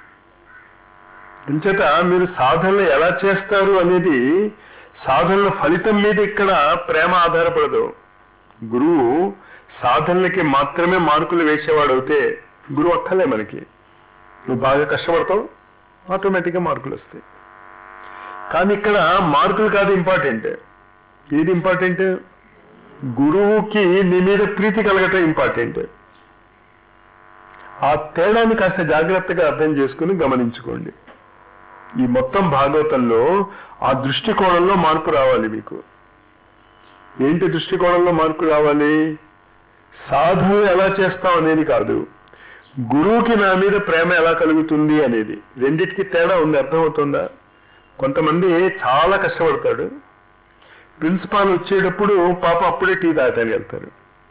అంచేత మీరు సాధనలు ఎలా చేస్తారు అనేది సాధనల ఫలితం మీద ఇక్కడ ప్రేమ ఆధారపడదు. గురువు సాధనలకి మాత్రమే మార్కులు వేసేవాడు అయితే గురువు అక్కలే మనకి. నువ్వు బాగా కష్టపడతావు, ఆటోమేటిక్గా మార్కులు వస్తాయి. కానీ ఇక్కడ మార్కులు కాదు ఇంపార్టెంట్. ఏది ఇంపార్టెంట్? గురువుకి నీ మీద ప్రీతి కలగటం ఇంపార్టెంట్. ఆ తేడాన్ని కాస్త జాగ్రత్తగా అర్థం చేసుకుని గమనించుకోండి. ఈ మొత్తం భాగవతంలో ఆ దృష్టికోణంలో మార్పు రావాలి మీకు. ఏంటి దృష్టికోణంలో మార్పు రావాలి? సాధన ఎలా చేస్తాం అనేది కాదు, గురువుకి నా మీద ప్రేమ ఎలా కలుగుతుంది అనేది. రెండిటికి తేడా ఉంది, అర్థమవుతుందా? కొంతమంది చాలా కష్టపడతాడు, ప్రిన్సిపాల్ వచ్చేటప్పుడు పాప అప్పుడే టీ తాగటానికి వెళ్తారు.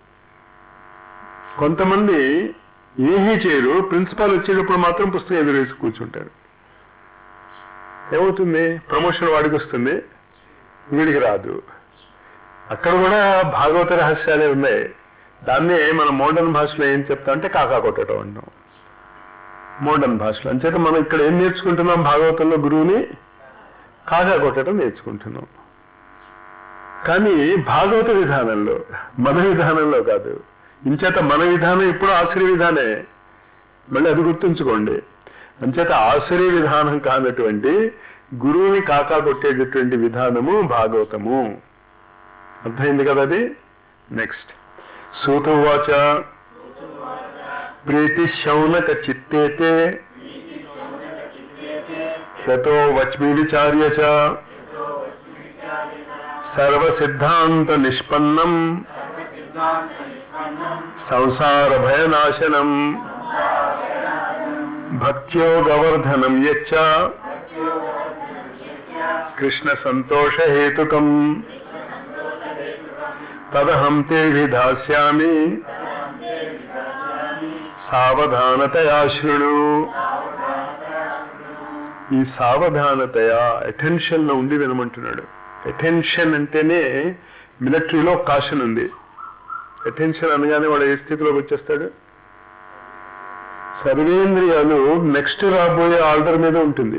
కొంతమంది ఏమీ చేయరు, ప్రిన్సిపాల్ వచ్చేటప్పుడు మాత్రం పుస్తకం ఎదురేసి కూర్చుంటారు. ఏమవుతుంది? ప్రమోషన్ వాడికి వస్తుంది, వీడికి రాదు. అక్కడ కూడా భాగవత రహస్యాలే ఉన్నాయి. దాన్నే మన మోడర్న్ భాషలో ఏం చెప్తా అంటే కాకా కొట్టడం అంటాం మోడర్న్ భాషలో. అంచేత మనం ఇక్కడ ఏం నేర్చుకుంటున్నాం? భాగవతంలో గురువుని కాకా కొట్టడం నేర్చుకుంటున్నాం. కానీ భాగవత విధానంలో, మన విధానంలో కాదు. ఇంచేత మన విధానం ఇప్పుడు ఆశ్రయ విధానే, మళ్ళీ అది గుర్తుంచుకోండి. అంచేత ఆశ్రయ విధానం కానటువంటి గురువుని కాకా కొట్టేటటువంటి విధానము భాగవతము. అర్థమైంది కదా అది? నెక్స్ట్ సూతవాచ ప్రీతి శౌనక చిత్తేతే తతో వచ్మి విచార్య చ సర్వసిద్ధాంత నిష్పన్నం సంసార భయనాశనం భక్త్యోగవర్ధనం యచ్చ కృష్ణ సంతోష హేతుకం తదహం తే విధాస్యామి సావధానతయా శృణు. ఈ సావధానతయా అటెన్షన్ లో ఉండి వినమంటున్నాడు. అటెన్షన్ అంటేనే మిలిటరీలో కాషన్ ఉంది. అటెన్షన్ అనగానే వాడు ఏ స్థితిలోకి వచ్చేస్తాడు? సర్వేంద్రియాలు నెక్స్ట్ రాబోయే ఆర్డర్ మీద ఉంటుంది.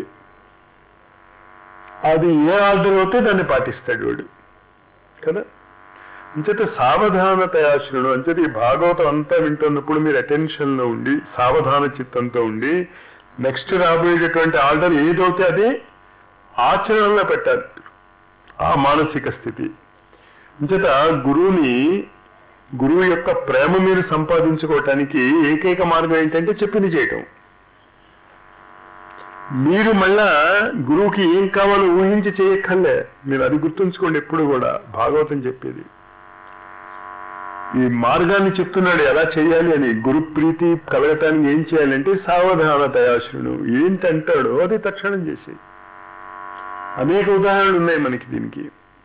అది ఏ ఆర్డర్ అవుతే దాన్ని పాటిస్తాడు వాడు కదా. అంచేత సావధానతయా శృణు. అంచేత ఈ భాగవతం అంతా వింటున్నప్పుడు మీరు అటెన్షన్ లో ఉండి సావధాన చిత్తంతో ఉండి నెక్స్ట్ రాబోయేటటువంటి ఆర్డర్ ఏదైతే అది ఆచరణలో పెట్టాలి, ఆ మానసిక స్థితి. అంచేత గురువు యొక్క ప్రేమ మీరు సంపాదించుకోవటానికి ఏకైక మార్గం ఏంటంటే చెప్పింది చేయటం. మీరు మళ్ళా గురువుకి ఏం కావాలో ఊహించి చేయక్కర్లే. మీరు అది గుర్తుంచుకోండి ఎప్పుడు కూడా. భాగవతం చెప్పేది ఈ మార్గాన్ని చెప్తున్నాడు ఎలా చేయాలి అని. గురు ప్రీతి కలగటానికి ఏం చేయాలంటే సావధానతయా శృణు. ఏంటంటాడో అది తక్షణం చేసి. అనేక ఉదాహరణలు ఉన్నాయి మనకి దీనికి.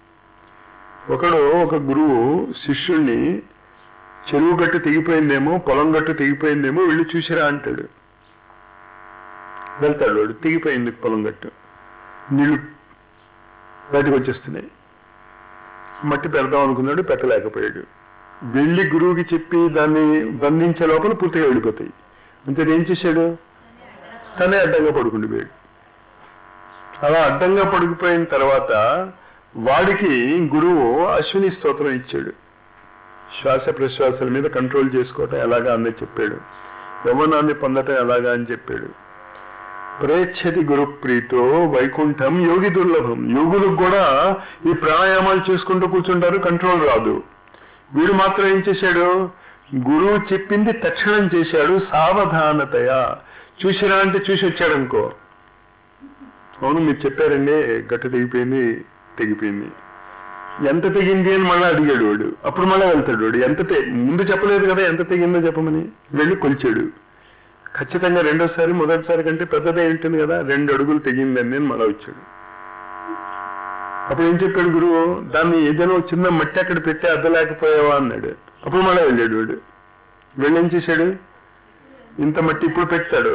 ఒక గురువు శిష్యుణ్ణి చెరువు గట్టు తెగిపోయిందేమో, పొలం గట్టు తెగిపోయిందేమో వెళ్ళి చూసిరా అంటాడు. వెళ్తాడు వాడు. తెగిపోయింది పొలం గట్టు, నీళ్లు బయటకు వచ్చేస్తున్నాయి. మట్టి పెడదాం అనుకున్నాడు, పెట్టలేకపోయాడు. వెళ్ళి గురువుకి చెప్పి దాన్ని బంధించే లోపల పూర్తిగా వెళ్ళిపోతాయి. అంతే ఏం చేశాడు? తనే అడ్డంగా పడుకుండిపోయాడు. అలా అడ్డంగా పడుకుపోయిన తర్వాత వాడికి గురువు అశ్విని స్తోత్రం ఇచ్చాడు. శ్వాస ప్రశ్వాసాల మీద కంట్రోల్ చేసుకోవటం ఎలాగా అన్నది చెప్పాడు. యవ్వనాన్ని పొందటం ఎలాగా అని చెప్పాడు. ప్రేక్షతి గురు ప్రీతో వైకుంఠం యోగి దుర్లభం. యోగులకు కూడా ఈ ప్రాణాయామాలు చేసుకుంటూ కూర్చుంటారు, కంట్రోల్ రాదు. వీడు మాత్రం ఏం చేశాడు? గురువు చెప్పింది తక్షణం చేశాడు, సావధానతయా. చూసిరా అంటే చూసి వచ్చాడు అనుకో, అవును మీరు చెప్పారండి, గట్టు తెగిపోయింది, ఎంత తెగింది అని మళ్ళీ అడిగాడు వాడు. అప్పుడు మళ్ళీ వెళ్తాడు వాడు. ముందు చెప్పలేదు కదా ఎంత తెగిందో చెప్పమని, వెళ్ళి కొలిచాడు. ఖచ్చితంగా రెండోసారి మొదటిసారి కంటే పెద్దదే ఉంటుంది కదా, 2 అడుగులు తెగిందని నేను మళ్ళీ వచ్చాడు. అప్పుడు ఏం చెప్పాడు గురువు? దాన్ని ఏదైనా చిన్న మట్టి అక్కడ పెట్టి అద్దలేకపోయావా అన్నాడు. అప్పుడు మళ్ళీ వెళ్ళాడు వాడు. వెళ్ళేం చేశాడు? ఇంత మట్టి ఇప్పుడు పెడతాడు,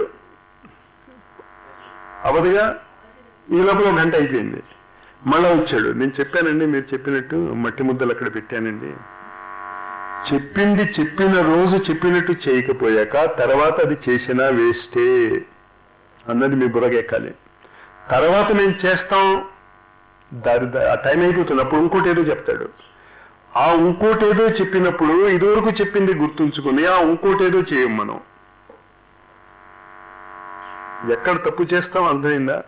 అవదుగా. ఈ లోపల 1 గంట అయిపోయింది. మళ్ళా వచ్చాడు. నేను చెప్పానండి మీరు చెప్పినట్టు మట్టి ముద్దలు అక్కడ పెట్టానండి. చెప్పింది చెప్పిన రోజు చెప్పినట్టు చేయకపోయాక తర్వాత అది చేసినా వేస్టే అన్నది మీ బుర్రకెక్కాలి. తర్వాత మేము చేస్తాం, ఆ టైం అయిపోతుంది. అప్పుడు ఇంకోటి ఏదో చెప్తాడు. ఆ ఇంకోటేదో చెప్పినప్పుడు ఇదివరకు చెప్పింది గుర్తుంచుకుని ఆ ఇంకోటేదో చేయం. మనం ఎక్కడ తప్పు చేస్తాం అర్థమైందా?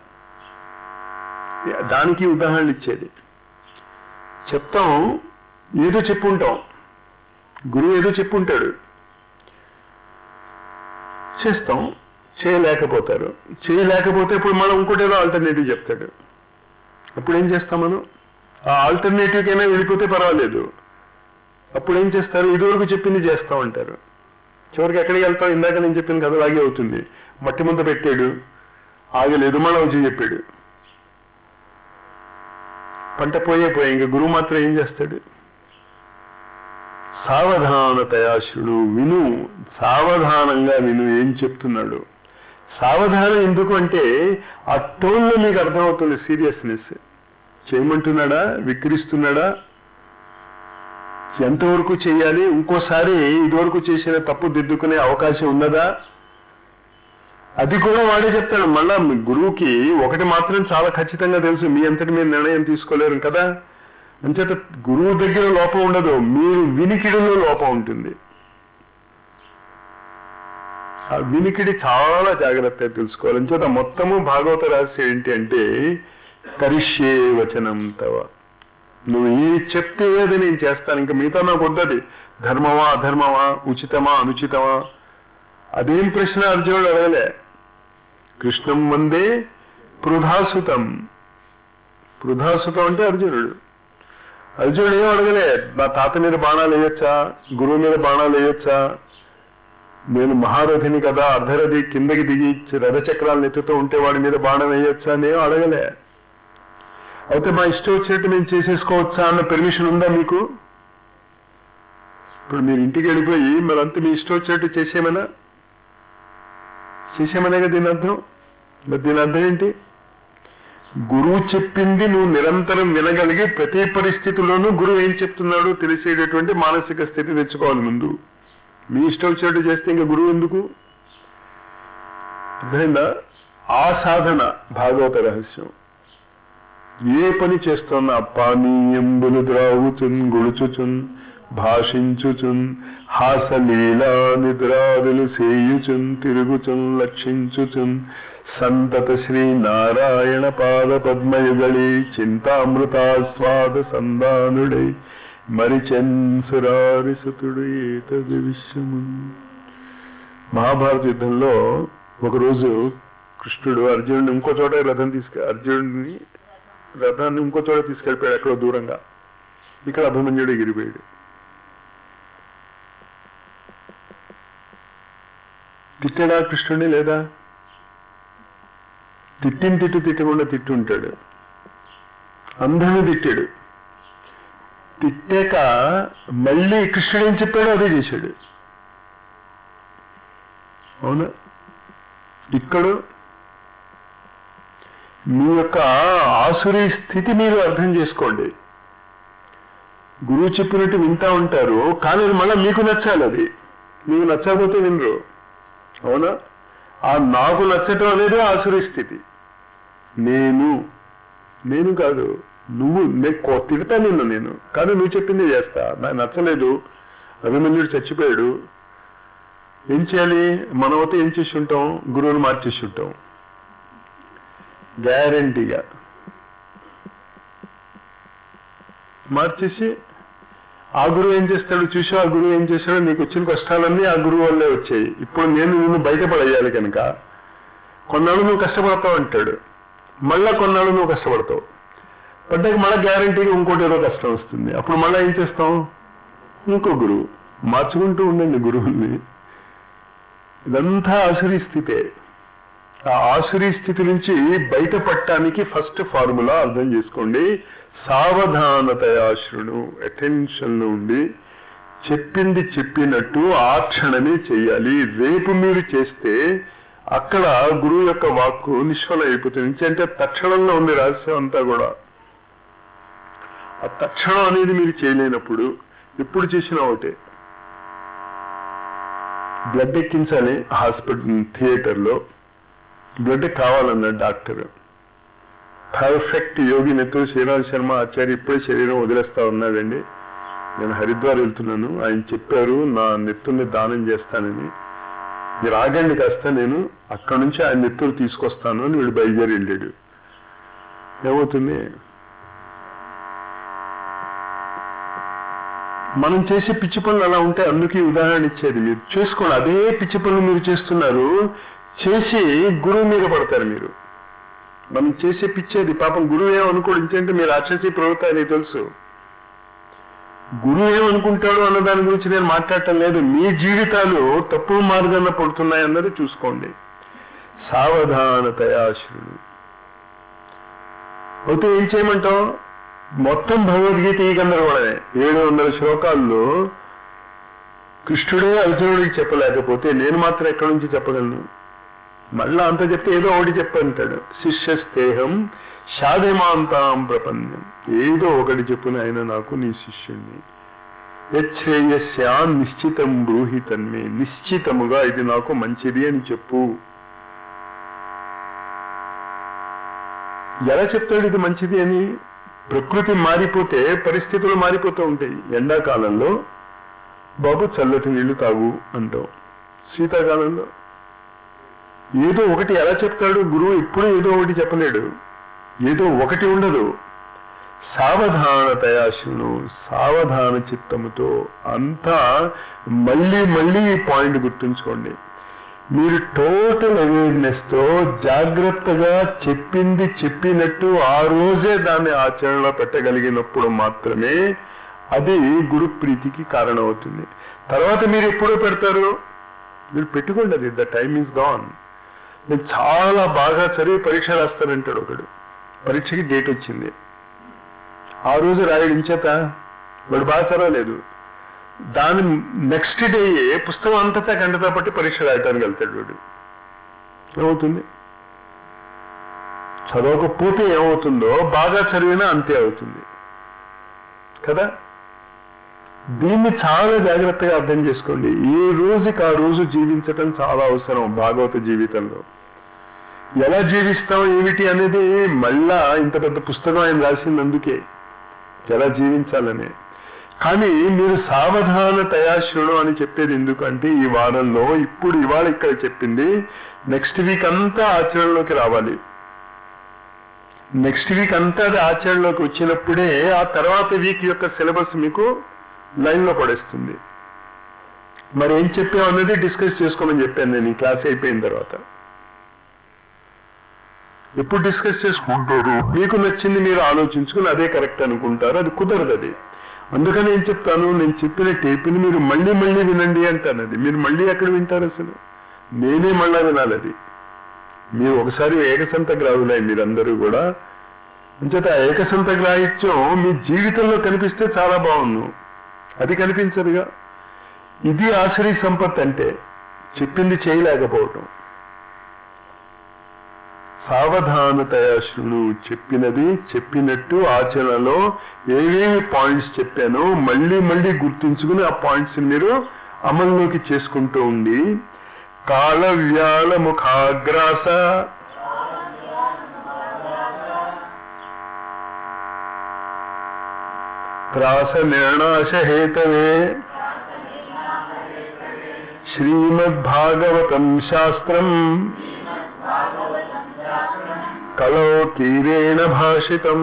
దానికి ఉదాహరణలు ఇచ్చేది. చెప్తాం, ఏదో చెప్పుంటాం, గురువు ఏదో చెప్పుంటాడు, చేస్తాం, చేయలేకపోతారు. చేయలేకపోతే ఇప్పుడు మనం ఇంకోటేదో ఆల్టర్నేటివ్ చెప్తాడు. అప్పుడు ఏం చేస్తాం మనం? ఆ ఆల్టర్నేటివ్కైనా వెళ్ళిపోతే పర్వాలేదు. అప్పుడు ఏం చేస్తారు? ఇదివరకు చెప్పింది చేస్తా ఉంటారు. చివరికి ఎక్కడికి వెళ్తాం? ఇందాక నేను చెప్పిన కథ లాగే అవుతుంది. మట్టి ముందు పెట్టాడు, ఆగలేదు, మళ్ళీ వచ్చి చెప్పాడు. పంట పోయే ఇంకా గురువు మాత్రం ఏం చేస్తాడు? సావధానతయాశుడు, విను, సావధానంగా విను ఏం చెప్తున్నాడు. సావధానం ఎందుకు అంటే ఆ టోన్లో మీకు అర్థమవుతుంది సీరియస్నెస్. చేయమంటున్నాడా, విక్రిస్తున్నాడా, ఎంతవరకు చేయాలి, ఇంకోసారి ఇదివరకు చేసిన తప్పు దిద్దుకునే అవకాశం ఉన్నదా, అది కూడా వాడే చెప్తాడు. మళ్ళా గురువుకి ఒకటి మాత్రం చాలా ఖచ్చితంగా తెలుసు, మీ అంతటి మీరు నిర్ణయం తీసుకోలేరు కదా. అంచేత గురువు దగ్గర లోపం ఉండదు, మీరు వినికిడిలో లోపం ఉంటుంది. ఆ వినికిడి చాలా జాగ్రత్తగా తెలుసుకోవాలి. అంచేత మొత్తము భాగవత రహస్యం ఏంటి అంటే కరిష్యే వచనం తవ, నువ్వు ఏ చెప్తే ఏది నేను చేస్తాను, ఇంకా మిగతా నాకు వద్దది. ధర్మమా అధర్మమా, ఉచితమా అనుచితమా, అదేం ప్రశ్న అర్జునుడు అడగలే. కృష్ణం వందే పృధాసుతం. పృధాసుతం అంటే అర్జునుడు. అర్జునుడు ఏం అడగలే, నా తాత మీద బాణాలు వేయొచ్చా, గురువు మీద బాణాలు వేయొచ్చా, నేను మహారథిని కదా, అర్ధరథి కిందకి దిగి రథచక్రాలను ఎత్తుతూ ఉంటే వాడి మీద బాణం వేయొచ్చా నేను అడగలే. అయితే మా ఇష్టం వచ్చినట్టు మేము చేసేసుకోవచ్చా అన్న పెర్మిషన్ ఉందా మీకు? ఇప్పుడు మీరు ఇంటికి వెళ్ళిపోయి మరంతా మీ ఇష్టం వచ్చినట్టు చేసేమనేగా దీని అర్థం. మరి దీని అర్థం ఏంటి? గురువు చెప్పింది నువ్వు నిరంతరం వినగలిగి ప్రతి పరిస్థితిలోనూ గురువు ఏం చెప్తున్నాడో తెలిసేటటువంటి మానసిక స్థితి తెచ్చుకోవాలి ముందు. మీ ఇష్టం వచ్చినట్టు చేస్తే ఇంకా గురువు ఎందుకు? అర్థమైందా? ఆ సాధన భాగవత రహస్యం. ఏ పని చేస్తున్నా పానీయంబులు ద్రావుచున్ గుడుచుచున్ భాషించుచున్ హాసలీలా నిద్రాదులు సేయుచున్ తిరుగుచున్ లక్షించుచున్ సంతత శ్రీ నారాయణ పాద పద్మయుగళి చింతామృతాస్వాద సందానుడై మరిచెన్సురారిసుతుడు ఏతది విశ్వము. మహాభారత యుద్ధంలో ఒకరోజు కృష్ణుడు అర్జునుడిని ఇంకో చోట అర్జునుడిని రథాన్ని ఇంకో చోట తీసుకెళ్ళిపోయాడు, ఎక్కడో దూరంగా. ఇక్కడ అభిమన్యుడు ఎగిరిపోయాడు. తిట్టాడా కృష్ణుడిని? లేదా. తిట్టకుండా తిట్టుంటాడు. అందరినీ తిట్టాడు. తిట్టాక మళ్ళీ కృష్ణుడు ఏం చెప్పాడో అదే చేశాడు. అవునా? ఇక్కడ మీ యొక్క ఆసురీ స్థితి మీరు అర్థం చేసుకోండి. గురువు చెప్పినట్టు వింటా ఉంటారు, కానీ మళ్ళీ మీకు నచ్చాలి. అది మీకు నచ్చకపోతే వినరు. అవునా? ఆ నాకు నచ్చటం అనేది ఆసురీ స్థితి. నేను కాదు, నువ్వు తిడతా నేను కానీ నువ్వు చెప్పింది చేస్తా. నాకు నచ్చలేదు, అభిమన్యుడు చచ్చిపోయాడు, ఏం చేయాలి? మనమైతే ఏం చేసి ఉంటాం? గురువుని మార్చేసి ఉంటాం. గ్యారంటీగా మార్చేసి ఆ గురువు ఏం చేస్తాడు చూసి ఆ గురువు ఏం చేశాడో నీకు వచ్చిన కష్టాలన్నీ ఆ గురువు వల్లే వచ్చాయి. ఇప్పుడు నేను నిన్ను బయటపడేయాలి కనుక కొన్నాళ్ళు నువ్వు కష్టపడతావు అంటాడు, మళ్ళా కొన్నాళ్ళు నువ్వు కష్టపడతావు, పడ్డాక మళ్ళీ గ్యారంటీగా ఇంకోటి ఏదో కష్టం వస్తుంది. అప్పుడు మళ్ళీ ఏం చేస్తాం, ఇంకో గురువు మార్చుకుంటూ ఉండండి గురువుల్ని. ఇదంతా ఆసురీ స్థితే. ఆ ఆసురీ స్థితి నుంచి బయటపడటానికి ఫస్ట్ ఫార్ములా అర్థం చేసుకోండి. సావధానతయా శృణు, అటెన్షన్ లో ఉండి చెప్పింది చెప్పినట్టు ఆ క్షణమే చెయ్యాలి. రేపు మీరు చేస్తే అక్కడ గురువు యొక్క వాక్కు నిష్ఫలం అయిపోతుంది. అంటే తక్షణంలో ఉంది రహస్యం అంతా కూడా. ఆ తక్షణం అనేది మీరు చేయలేనప్పుడు ఎప్పుడు చేసినా ఒకటే. బ్లడ్ ఎక్కించాలి హాస్పిటల్ థియేటర్లో, బ్లడ్ కావాలన్నాడు డాక్టర్. పర్ఫెక్ట్ యోగి నెత్తు శ్రీరామ్ శర్మ ఆచార్య ఇప్పుడే శరీరం వదిలేస్తా ఉన్నాడండి. నేను హరిద్వార్ వెళ్తున్నాను, ఆయన చెప్పారు నా నెత్తుల్ని దానం చేస్తానని, మీరు ఆగండి కాస్త నేను అక్కడి నుంచి ఆయన నెత్తులు తీసుకొస్తాను అని వీడు బయలుదేరి వెళ్ళాడు. ఏమవుతుంది, మనం చేసే పిచ్చి పనులు అలా ఉంటే అందుకే ఉదాహరణ ఇచ్చేది. మీరు చేసుకోండి, అదే పిచ్చి పనులు మీరు చేస్తున్నారు, చేసి గురువు మీద పడతారు మీరు. మనం చేసే పిచ్చేది పాపం గురువు ఏమనుకోడు, ఎందుకంటే మీరు రాక్షసి ప్రవృత్తి అని తెలుసు. గురువు ఏమనుకుంటాడు అన్న దాని గురించి నేను మాట్లాడటం లేదు. మీ జీవితాలు తప్పు మార్గాన పడుతున్నాయన్నది చూసుకోండి. సావధానతయా శృణు. అయితే ఏం చేయమంటాం, మొత్తం భగవద్గీత ఈ గందరగోళమే. 700 శ్లోకాల్లో కృష్ణుడే అర్జునుడికి చెప్పలేకపోతే నేను మాత్రం ఎక్కడి నుంచి చెప్పగలను? మళ్ళా అంత చెప్తే ఏదో ఒకటి చెప్పంటాడు. శిష్యస్తేహం షాధిమాంతాం ప్రపన్నం, ఏదో ఒకటి చెప్పున ఆయన నాకు నీ శిష్యుణ్ణి. యశ్రేయస్యాన్ నిశ్చితం బ్రూహి తన్మే, నిశ్చితముగా ఇది నాకు మంచిది అని చెప్పు. ఎలా చెప్తాడు ఇది మంచిది అని? ప్రకృతి మారిపోతే పరిస్థితులు మారిపోతూ ఉంటాయి. ఎండాకాలంలో బాబు చల్లటి నీళ్లు తాగు అంటాం, శీతాకాలంలో ఏదో ఒకటి ఎలా చెప్తాడు గురువు? ఎప్పుడు ఏదో ఒకటి చెప్పలేడు, ఏదో ఒకటి ఉండదు. సావధానతయా శృణు, సావధాన చిత్తముతో అంతా. మళ్ళీ మళ్ళీ ఈ పాయింట్ గుర్తుంచుకోండి. మీరు టోటల్ అవేర్నెస్ తో జాగ్రత్తగా చెప్పింది చెప్పినట్టు ఆ రోజే దాన్ని ఆచరణలో పెట్టగలిగినప్పుడు మాత్రమే అది గురు ప్రీతికి కారణం అవుతుంది. తర్వాత మీరు ఎప్పుడో పెడతారు, మీరు పెట్టుకోండి, అది ద టైమ్ ఈజ్ గాన్. నేను చాలా బాగా చదివి పరీక్ష రాస్తానంటాడు ఒకడు. పరీక్షకి డేట్ వచ్చింది, ఆ రోజు రాయడించేత వాడు బాగా చదవలేదు. దాని నెక్స్ట్ డే పుస్తకం అంతటా గంటతో పట్టి పరీక్ష రాయటానికి వెళ్తాడు వాడు. ఏమవుతుంది? చదవకపోతే ఏమవుతుందో బాగా చదివినా అంతే అవుతుంది కదా. దీన్ని చాలా జాగ్రత్తగా అర్థం చేసుకోండి. ఏ రోజుకి ఆ రోజు జీవించటం చాలా అవసరం భాగవత జీవితంలో. ఎలా జీవిస్తాం ఏమిటి అనేది మళ్ళా ఇంత పెద్ద పుస్తకం ఆయన రాసిందందుకే, ఎలా జీవించాలనే. కానీ మీరు సావధానతయా శృణు అని చెప్పేది ఎందుకంటే ఈ వారంలో ఇప్పుడు ఇవాళ ఇక్కడ చెప్పింది నెక్స్ట్ వీక్ అంతా ఆచరణలోకి రావాలి. నెక్స్ట్ వీక్ అంతా అది ఆచరణలోకి వచ్చినప్పుడే ఆ తర్వాత వీక్ యొక్క సిలబస్ మీకు లైన్లో పడేస్తుంది. మరి ఏం చెప్పావు అన్నది డిస్కస్ చేసుకోమని చెప్పాను నేను ఈ క్లాస్ అయిపోయిన తర్వాత. ఎప్పుడు డిస్కస్ చేసుకుంటారు? మీకు నచ్చింది మీరు ఆలోచించుకుని అదే కరెక్ట్ అనుకుంటారు, అది కుదరదు. అది అందుకని ఏం చెప్తాను, నేను చెప్పిన టేపుని మీరు మళ్ళీ మళ్ళీ వినండి అంటాను. అది మీరు మళ్ళీ ఎక్కడ వింటారు? అసలు నేనే మళ్ళా వినాలి. అది మీరు ఒకసారి ఏకసంత గ్రాహులై మీరందరూ కూడా. అంచేత ఏకసంత గ్రాహిత్యం మీ జీవితంలో కనిపిస్తే చాలా బాగుండు, అది కనిపించదుగా. ఇది ఆశ్రయ సంపత్ అంటే, చెప్పింది చేయలేకపోవటం. సావధానతయా శృణు, చెప్పినది చెప్పినట్టు ఆచరణలో ఏవేమి పాయింట్స్ చెప్పానో మళ్ళీ మళ్ళీ గుర్తుంచుకుని ఆ పాయింట్స్ మీరు అమల్లోకి చేసుకుంటూ ఉండి. కాల వ్యాల ముఖాగ్రాస త్రాస నిర్ణాశ హేతవే శ్రీమద్భాగవతం శాస్త్రం కలో కీరేణ భాషితం.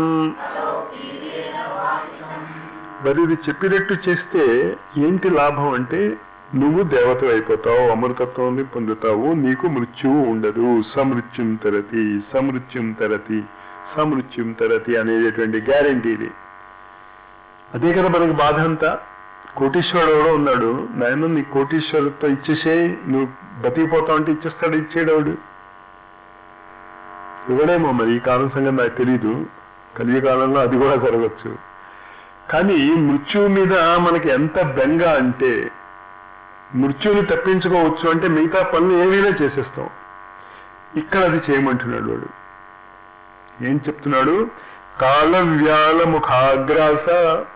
మరి ఇది చెప్పినట్టు చేస్తే ఏంటి లాభం అంటే నువ్వు దేవత అయిపోతావు, అమృతత్వాన్ని పొందుతావు, నీకు మృత్యువు ఉండదు. సమృత్యుం తరతి సమృత్యుం తరతి సమృత్యుం తరతి అనేటటువంటి గ్యారంటీ ఇది. అదే కదా మనకి బాధ అంతా. కోటీశ్వరుడు ఎవడో ఉన్నాడు, నాయన నీ కోటీశ్వరుడితో ఇచ్చేసేయి, నువ్వు బతికిపోతావు అంటే ఇచ్చేస్తాడు, ఇచ్చేయడవాడు ఇవ్వడేమో. మరి ఈ కాలం సంగతి నాకు తెలీదు, కలియుగాలంలో అది కూడా జరగచ్చు. కానీ మృత్యువు మీద మనకి ఎంత బెంగ అంటే మృత్యువుని తప్పించుకోవచ్చు అంటే మిగతా పనులు ఏవైనా చేసేస్తాం. ఇక్కడ అది చేయమంటున్నాడు వాడు. ఏం చెప్తున్నాడు? కాలవ్యాల ముఖాగ్రాస.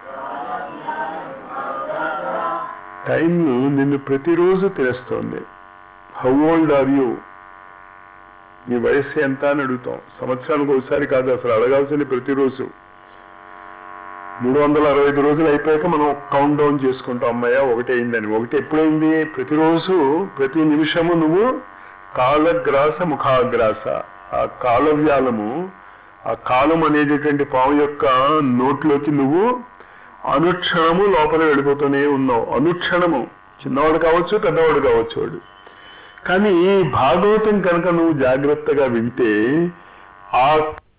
టైం నిన్ను ప్రతిరోజు తెలుస్తోంది. హౌ ఓల్డ్ ఆర్ యూ, నీ వయస్సు ఎంత అని అడుగుతాం. సంవత్సరానికి ఒకసారి కాదు అసలు అడగాల్సింది, ప్రతిరోజు. 365 రోజులు అయిపోయాక మనం కౌంట్ డౌన్ చేసుకుంటాం, అమ్మాయ ఒకటి అయిందని. ఒకటి ఎప్పుడైంది? ప్రతిరోజు ప్రతి నిమిషము నువ్వు కాలగ్రాస ముఖాగ్రాస, ఆ కాలవ్యాలము, ఆ కాలం అనేటటువంటి పాము యొక్క నోట్లోకి నువ్వు అనుక్షణము లోపల వెళ్ళిపోతూనే ఉన్నావు. అనుక్షణము, చిన్నవాడు కావచ్చు పెద్దవాడు కావచ్చు వాడు. కానీ భాగవతం కనుక నువ్వు జాగ్రత్తగా వింటే ఆ